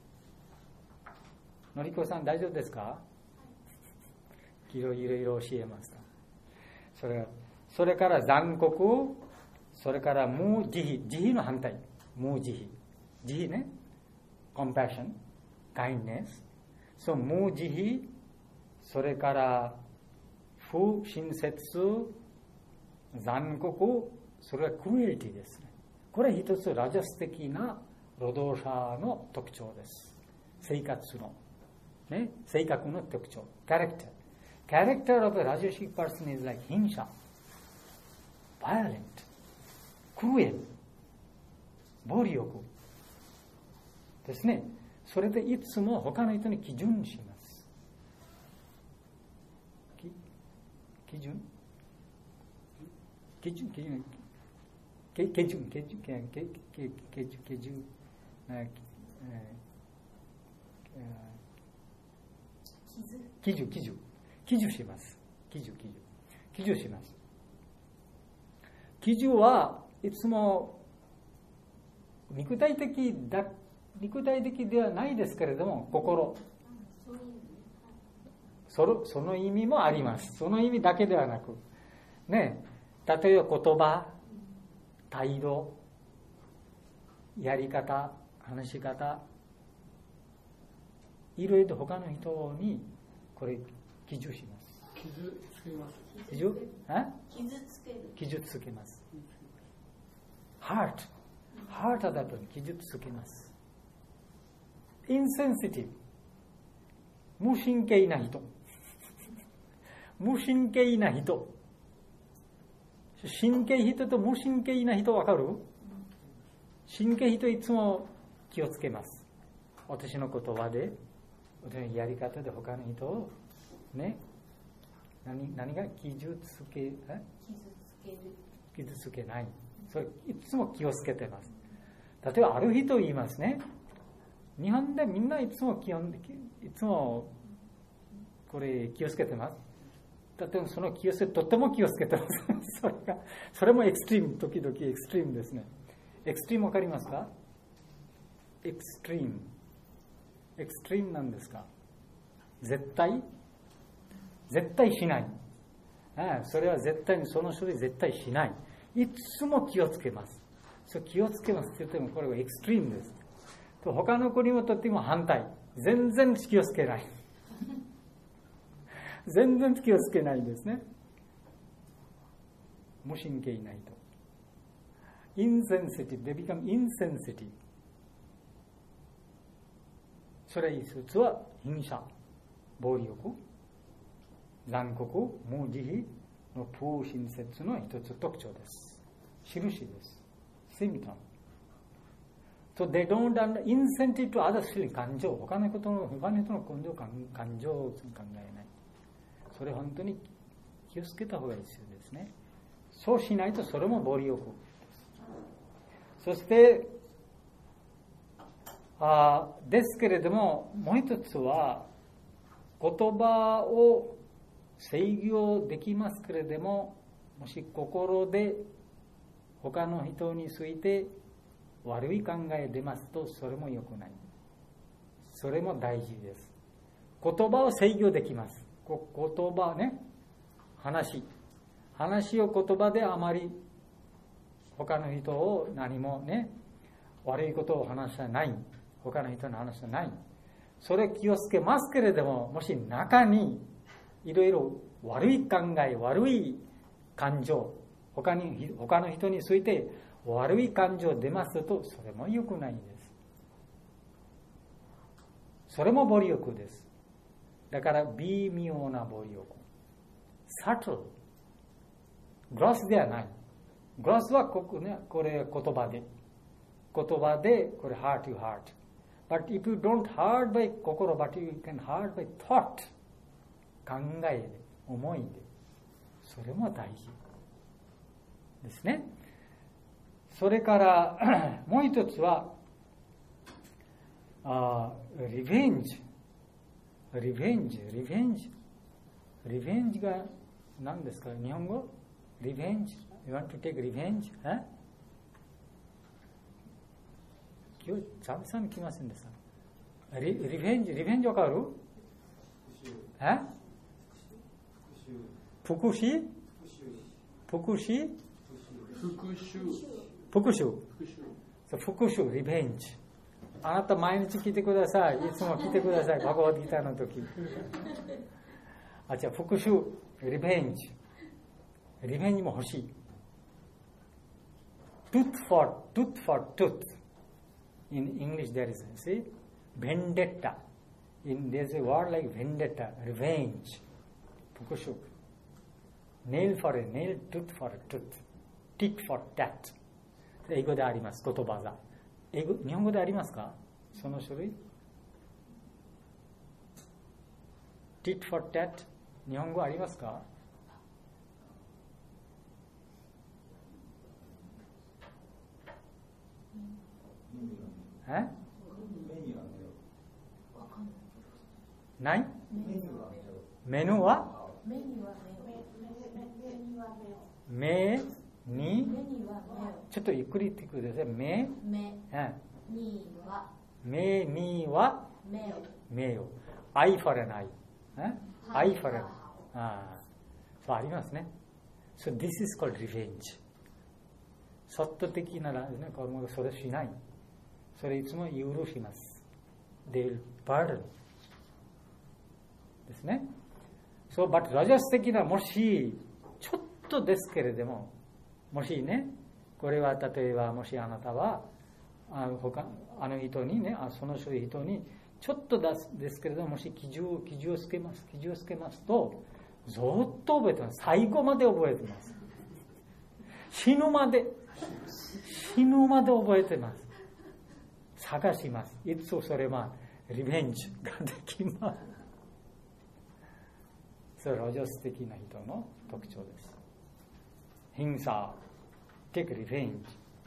[SPEAKER 1] のりこさん大丈夫ですか。いろいろ教えました。それから残酷、それから無慈悲。慈悲の反対。無慈悲。慈悲ね。compassion、kindness。そう、無慈悲。それから不親切、残酷、それはクルエリティですね。これは一つラジャス的な労働者の特徴です。生活の、ね、性格の特徴。Character of a Rajasic person is like 貧者、violent、cruel、暴力ですね。それでいつも他の人に基準します。基準します。記述します。記述はいつも肉体的ではないですけれども、心。その意味もあります。その意味だけではなく、ね、例えば言葉、態度、やり方、話し方、いろいろ他の人にこれ記述します。
[SPEAKER 2] 傷つけます。
[SPEAKER 1] 傷つけます。ハートだと傷つけます。インセンシティブ、無神経な人。神経人と無神経な人わかる？神経人いつも気をつけます。私の言葉で、私のやり方で他の人をね、何が傷つけない。それいつも気をつけてます。例えばある人言いますね。日本でみんないつもこれ気をつけてます。例えばその気をつけとっても気をつけてます。それもエクストリーム、時々エクストリームですね。エクストリームわかりますか？エクストリームなんですか？絶対しない。それは絶対にその種類絶対しない。いつも気をつけます。気をつけますって言ってもこれはエクストリームです。他の国もとっても反対。全然気をつけない。全然気をつけないんですね。無神経ないと。insensitive, they become insensitive。それ一つは貧者、暴力、残酷、無慈悲の不親切の一つ特徴です。印です。symptom。So they don't insensitive to others feeling 感情、他の人の感情を考えない。それ本当に気をつけた方が必要ですね。そうしないとそれも暴力です。そしてですけれども、もう一つは言葉を制御できますけれども、もし心で他の人について悪い考え出ますと、それも良くない。それも大事です。 言葉を制御できます。言葉ね、話を言葉であまり他の人を何もね、悪いことを話さない。他の人の話はない。それ気をつけますけれども、もし中にいろいろ悪い考え、悪い感情、他の人について悪い感情出ますと、それも良くないんです。それも暴力です。だから微妙な暴力。サトル。グロスではない。グロスはこれ言葉で。これ heart to heart。But if you don't hurt by 心、but you can hurt by thought。考え、思いで。それも大事ですね。それからもう一つはリベンジが何ですか？日本語？リベンジ。You want to take revenge？ 今日ザビさん来ませんでした。リベンジわかる？復讐。リベンジ。あなた毎日来てください。いつも来てください。バガバッドギターの時。じゃあ復讐、リベンジも欲しい。tooth for tooth。In English there is, see, vendetta. There is a word like vendetta, revenge. 復讐。nail for a nail, tooth for a tooth.tit for tat。英語であります、言葉が。日本語でありますか？その種類？ tit for tat、日本語ありますか？ない？メニューは？目にちょっとゆっくり言ってください。目には目を。eye for an eye。eye for an eye。そうありますね。So this is called revenge。そっと的ならね、それしない。それいつも許します。They will pardon。ですね。So but ラジャス的なもしちょっとですけれども、もしね、これは例えばもしあなたはあの人にね、その人にちょっとですけれども、もし記事をつけますと、ずっと覚えてます。最後まで覚えてます。死ぬまで覚えてます。探します。いつそれはリベンジができます。それはロジャス的な人の特徴です。ヒサ、take revenge。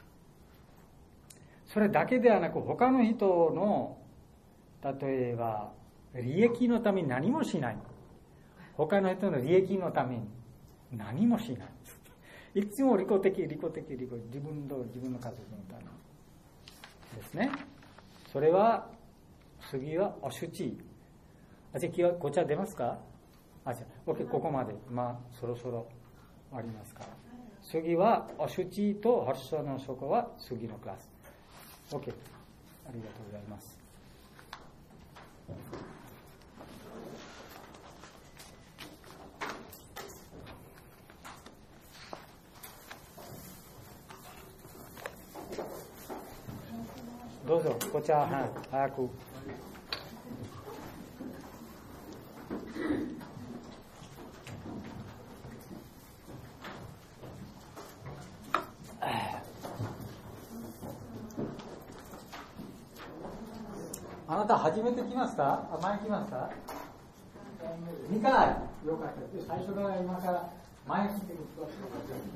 [SPEAKER 1] それだけではなく、他の人の例えば利益のために何もしない。他の人の利益のために何もしない。いつも利己的、自分の家族のためですね。それは次はお主治。じゃあこちら出ますか？じゃあ OK、 ここまでそろそろありますから。次はお主治と発祥の書は次のクラス。OK、 ありがとうございます。どうぞ、こちら、早く。あなた初めて来ますか？前来ますか？2回。よかったです。最初から今から前来てる人はよかったです。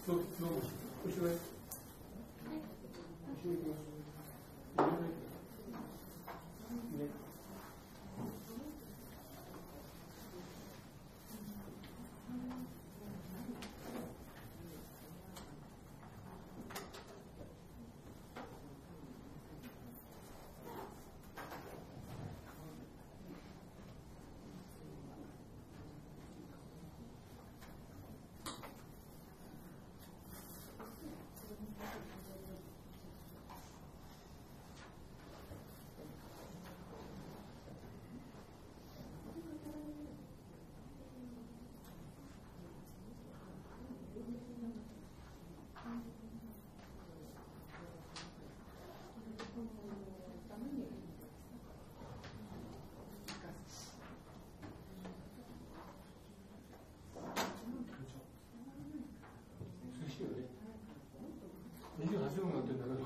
[SPEAKER 2] どうも。後ろへ。後ろへ行きます。28分になってるんだけど、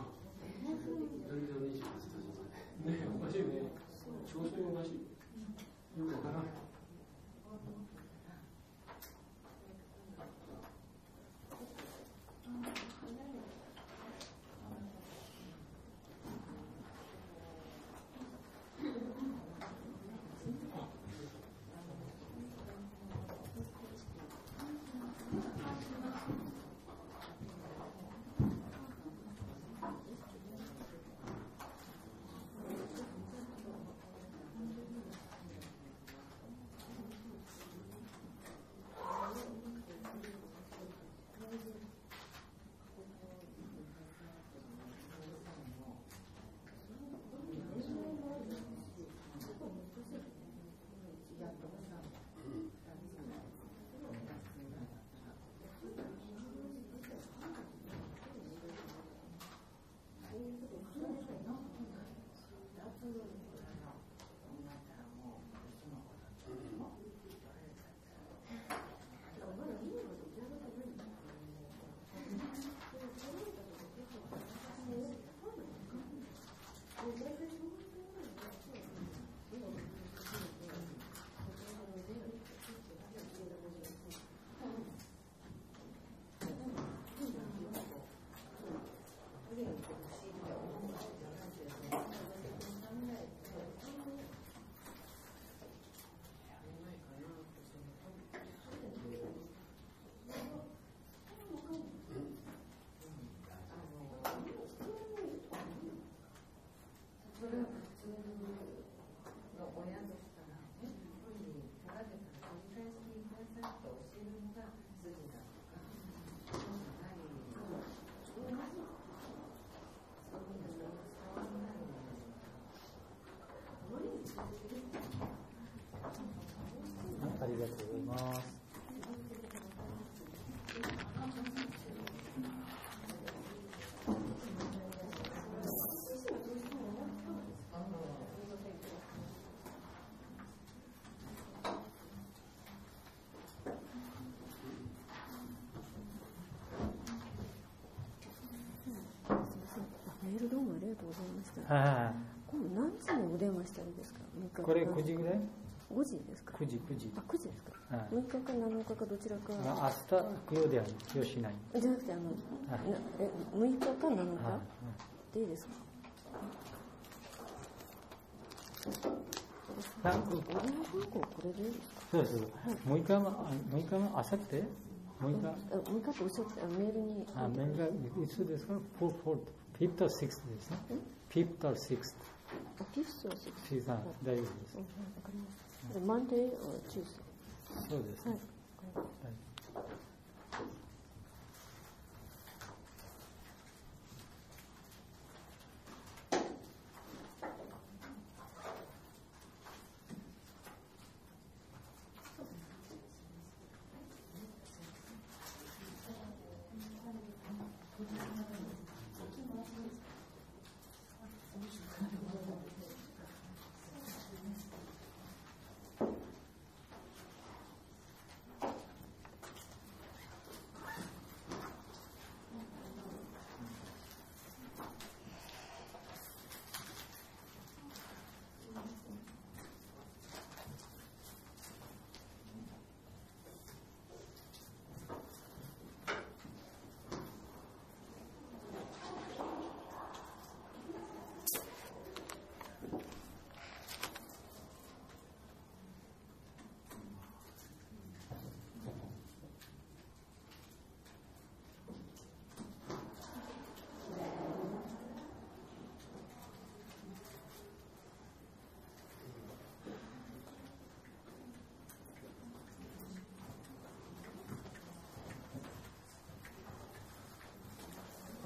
[SPEAKER 2] ねえ、おかしいよね。調整おかしい。よくわからない。
[SPEAKER 1] ありがとうございます。
[SPEAKER 5] メールどうもありがとうございました。
[SPEAKER 1] はい。
[SPEAKER 5] 今度何時にお電話したらいいですか。
[SPEAKER 1] これ9時ぐらい
[SPEAKER 5] ？5時ですか。
[SPEAKER 1] 9時。
[SPEAKER 5] あ、9時ですか。
[SPEAKER 1] はい、
[SPEAKER 5] 6日か7日かどちらか。
[SPEAKER 1] 明日供養では供養しない。
[SPEAKER 5] じゃなくて6日か7日、でいいですか。お電話番号これでいいですか。
[SPEAKER 1] そうです。6日もあさって6日
[SPEAKER 5] とおっしゃってメールに。
[SPEAKER 1] メールがいつですか。5th or 6th ですね。5th or 6th。
[SPEAKER 5] 5th or 6th。
[SPEAKER 1] 大丈夫です。
[SPEAKER 5] わかりました。Monday or Tuesday。
[SPEAKER 1] そうです。
[SPEAKER 5] はい。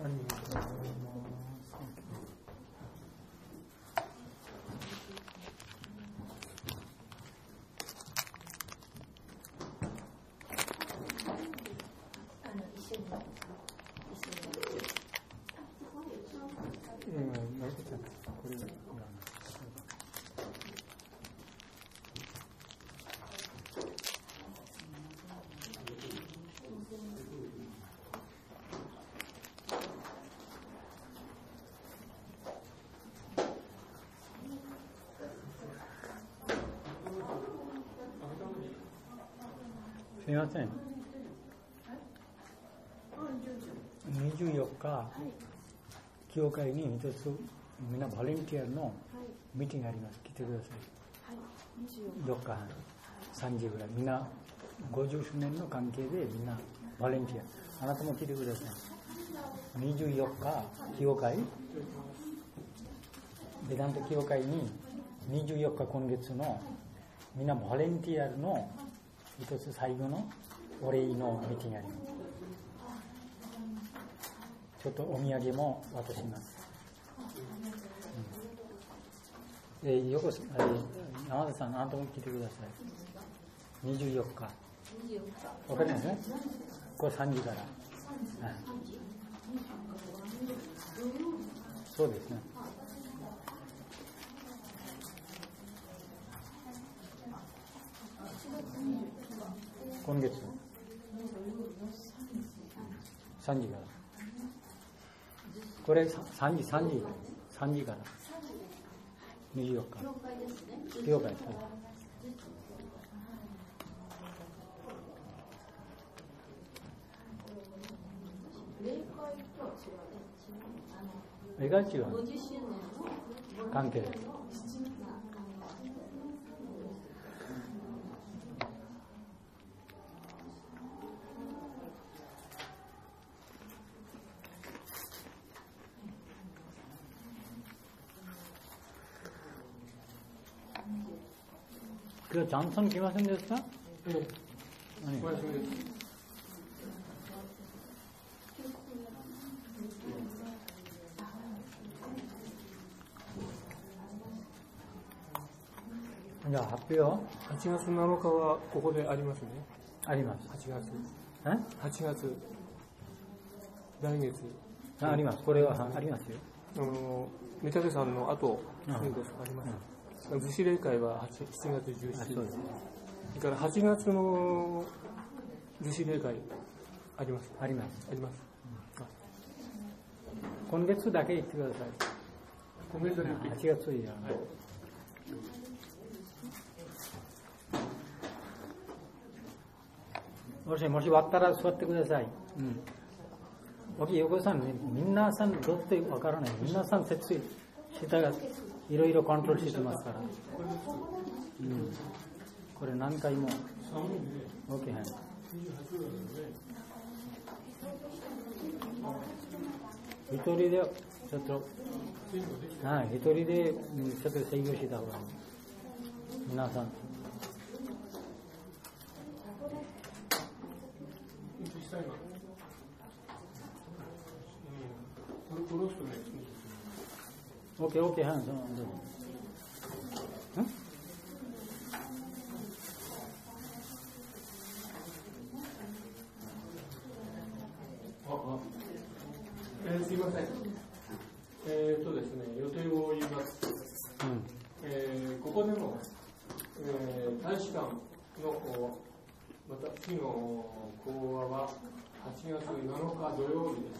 [SPEAKER 1] すみません。24日、教会に一つみんなボランティアのミーティングがあります。来てください。4日半、3時ぐらい。みんな50周年の関係でみんなボランティア。あなたも来てください。24日、教会、ベダント教会に24日今月のみんなボランティアの一つ最後のお礼のミーティングがあります。ちょっとお土産も渡します。よこそ、山田さん、あなたも来てください。24日。わかりますね。これ3時から。はい、そうですね。今月3時から。これ3時から24日。教会ですね。例会違う。関係です。今日ジャンさん来ませんでした？
[SPEAKER 2] お休みです。
[SPEAKER 1] じゃあ発表。
[SPEAKER 2] 8月7日はここでありますね。
[SPEAKER 1] あります。
[SPEAKER 2] 8月。来月。
[SPEAKER 1] あります。これはありますよ。
[SPEAKER 2] 三竹さんの後、あります。逗子例会は7月17日。それから8月の逗子例会あります。
[SPEAKER 1] あります。今月だけ言ってください。
[SPEAKER 2] 今月だけ。
[SPEAKER 1] 8月いいじゃない。もし終わったら座ってください。横さんね、皆さんどうってわからない。皆さん説明したがいろいろコントロールしてますから。これ何回も。OK、はい。一人でちょっと、一人でちょっと制御した方がいい。皆さん。OK、はい、どうぞ。
[SPEAKER 2] すいません。ですね、予定を言います。ここでも、大使館のまた次の講話は8月7日土曜日です。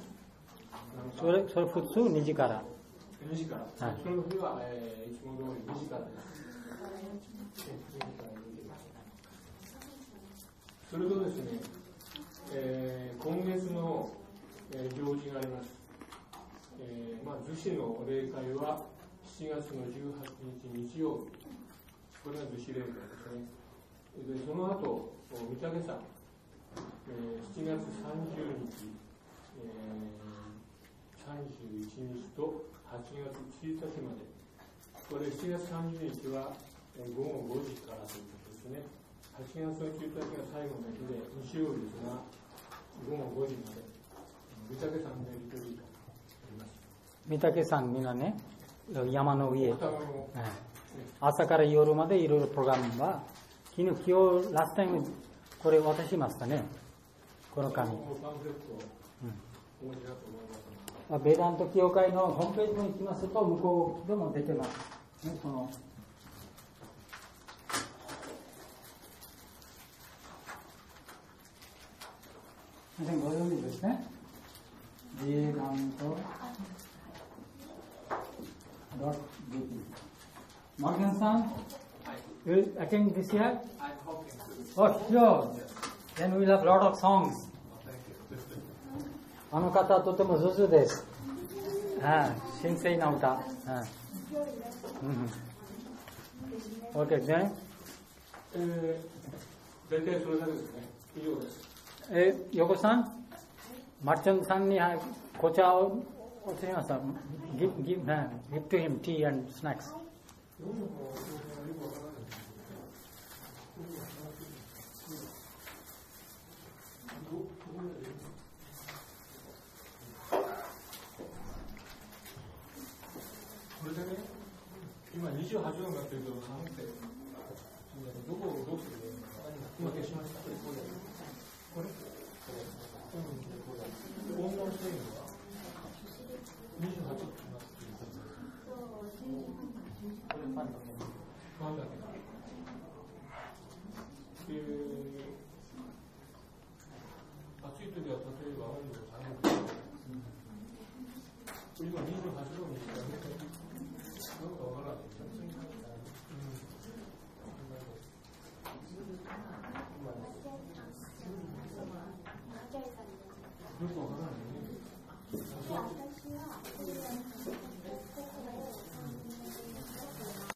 [SPEAKER 1] それ普通2時から。
[SPEAKER 2] 2時から。はい、その日は、いつも通り2時からです。それとですね、今月の、行事があります。逗子の例会は7月の18日日曜日。これは逗子例会ですね。でその後、御嶽山、7月30日、31日と8月1日まで。これ7月30日は午後5時からということですね。8月の1日が最後の日で、日曜日ですが、午後5時まで、御嶽山のリトリート。
[SPEAKER 1] 御嶽山みんなね、山の上、
[SPEAKER 2] 頭の
[SPEAKER 1] 朝から夜までいろいろプログラムは、今日ラストタイムこれ渡しましたね、この紙。
[SPEAKER 2] パンフレットお持ちだと思います。
[SPEAKER 1] ベダント協会のホームページに行きますと、向こうでも出てます。ね、このご存知ですね。ベダント.jp。マーゲンさん、will attend this year?
[SPEAKER 6] I'm hoping to.
[SPEAKER 1] Oh, sure. Then we'll have a lot of songs. あの方とても上手です。神聖な歌。OK ですね。
[SPEAKER 2] 大体それだけですね。以上です。
[SPEAKER 1] 横さん、マッチョンさんに紅茶をお伝えしました。give to him tea and snacks.
[SPEAKER 2] これでね、今28度になってるけど寒くて、どこをどうするのか今消しました。これ温暖水温は28度になっている。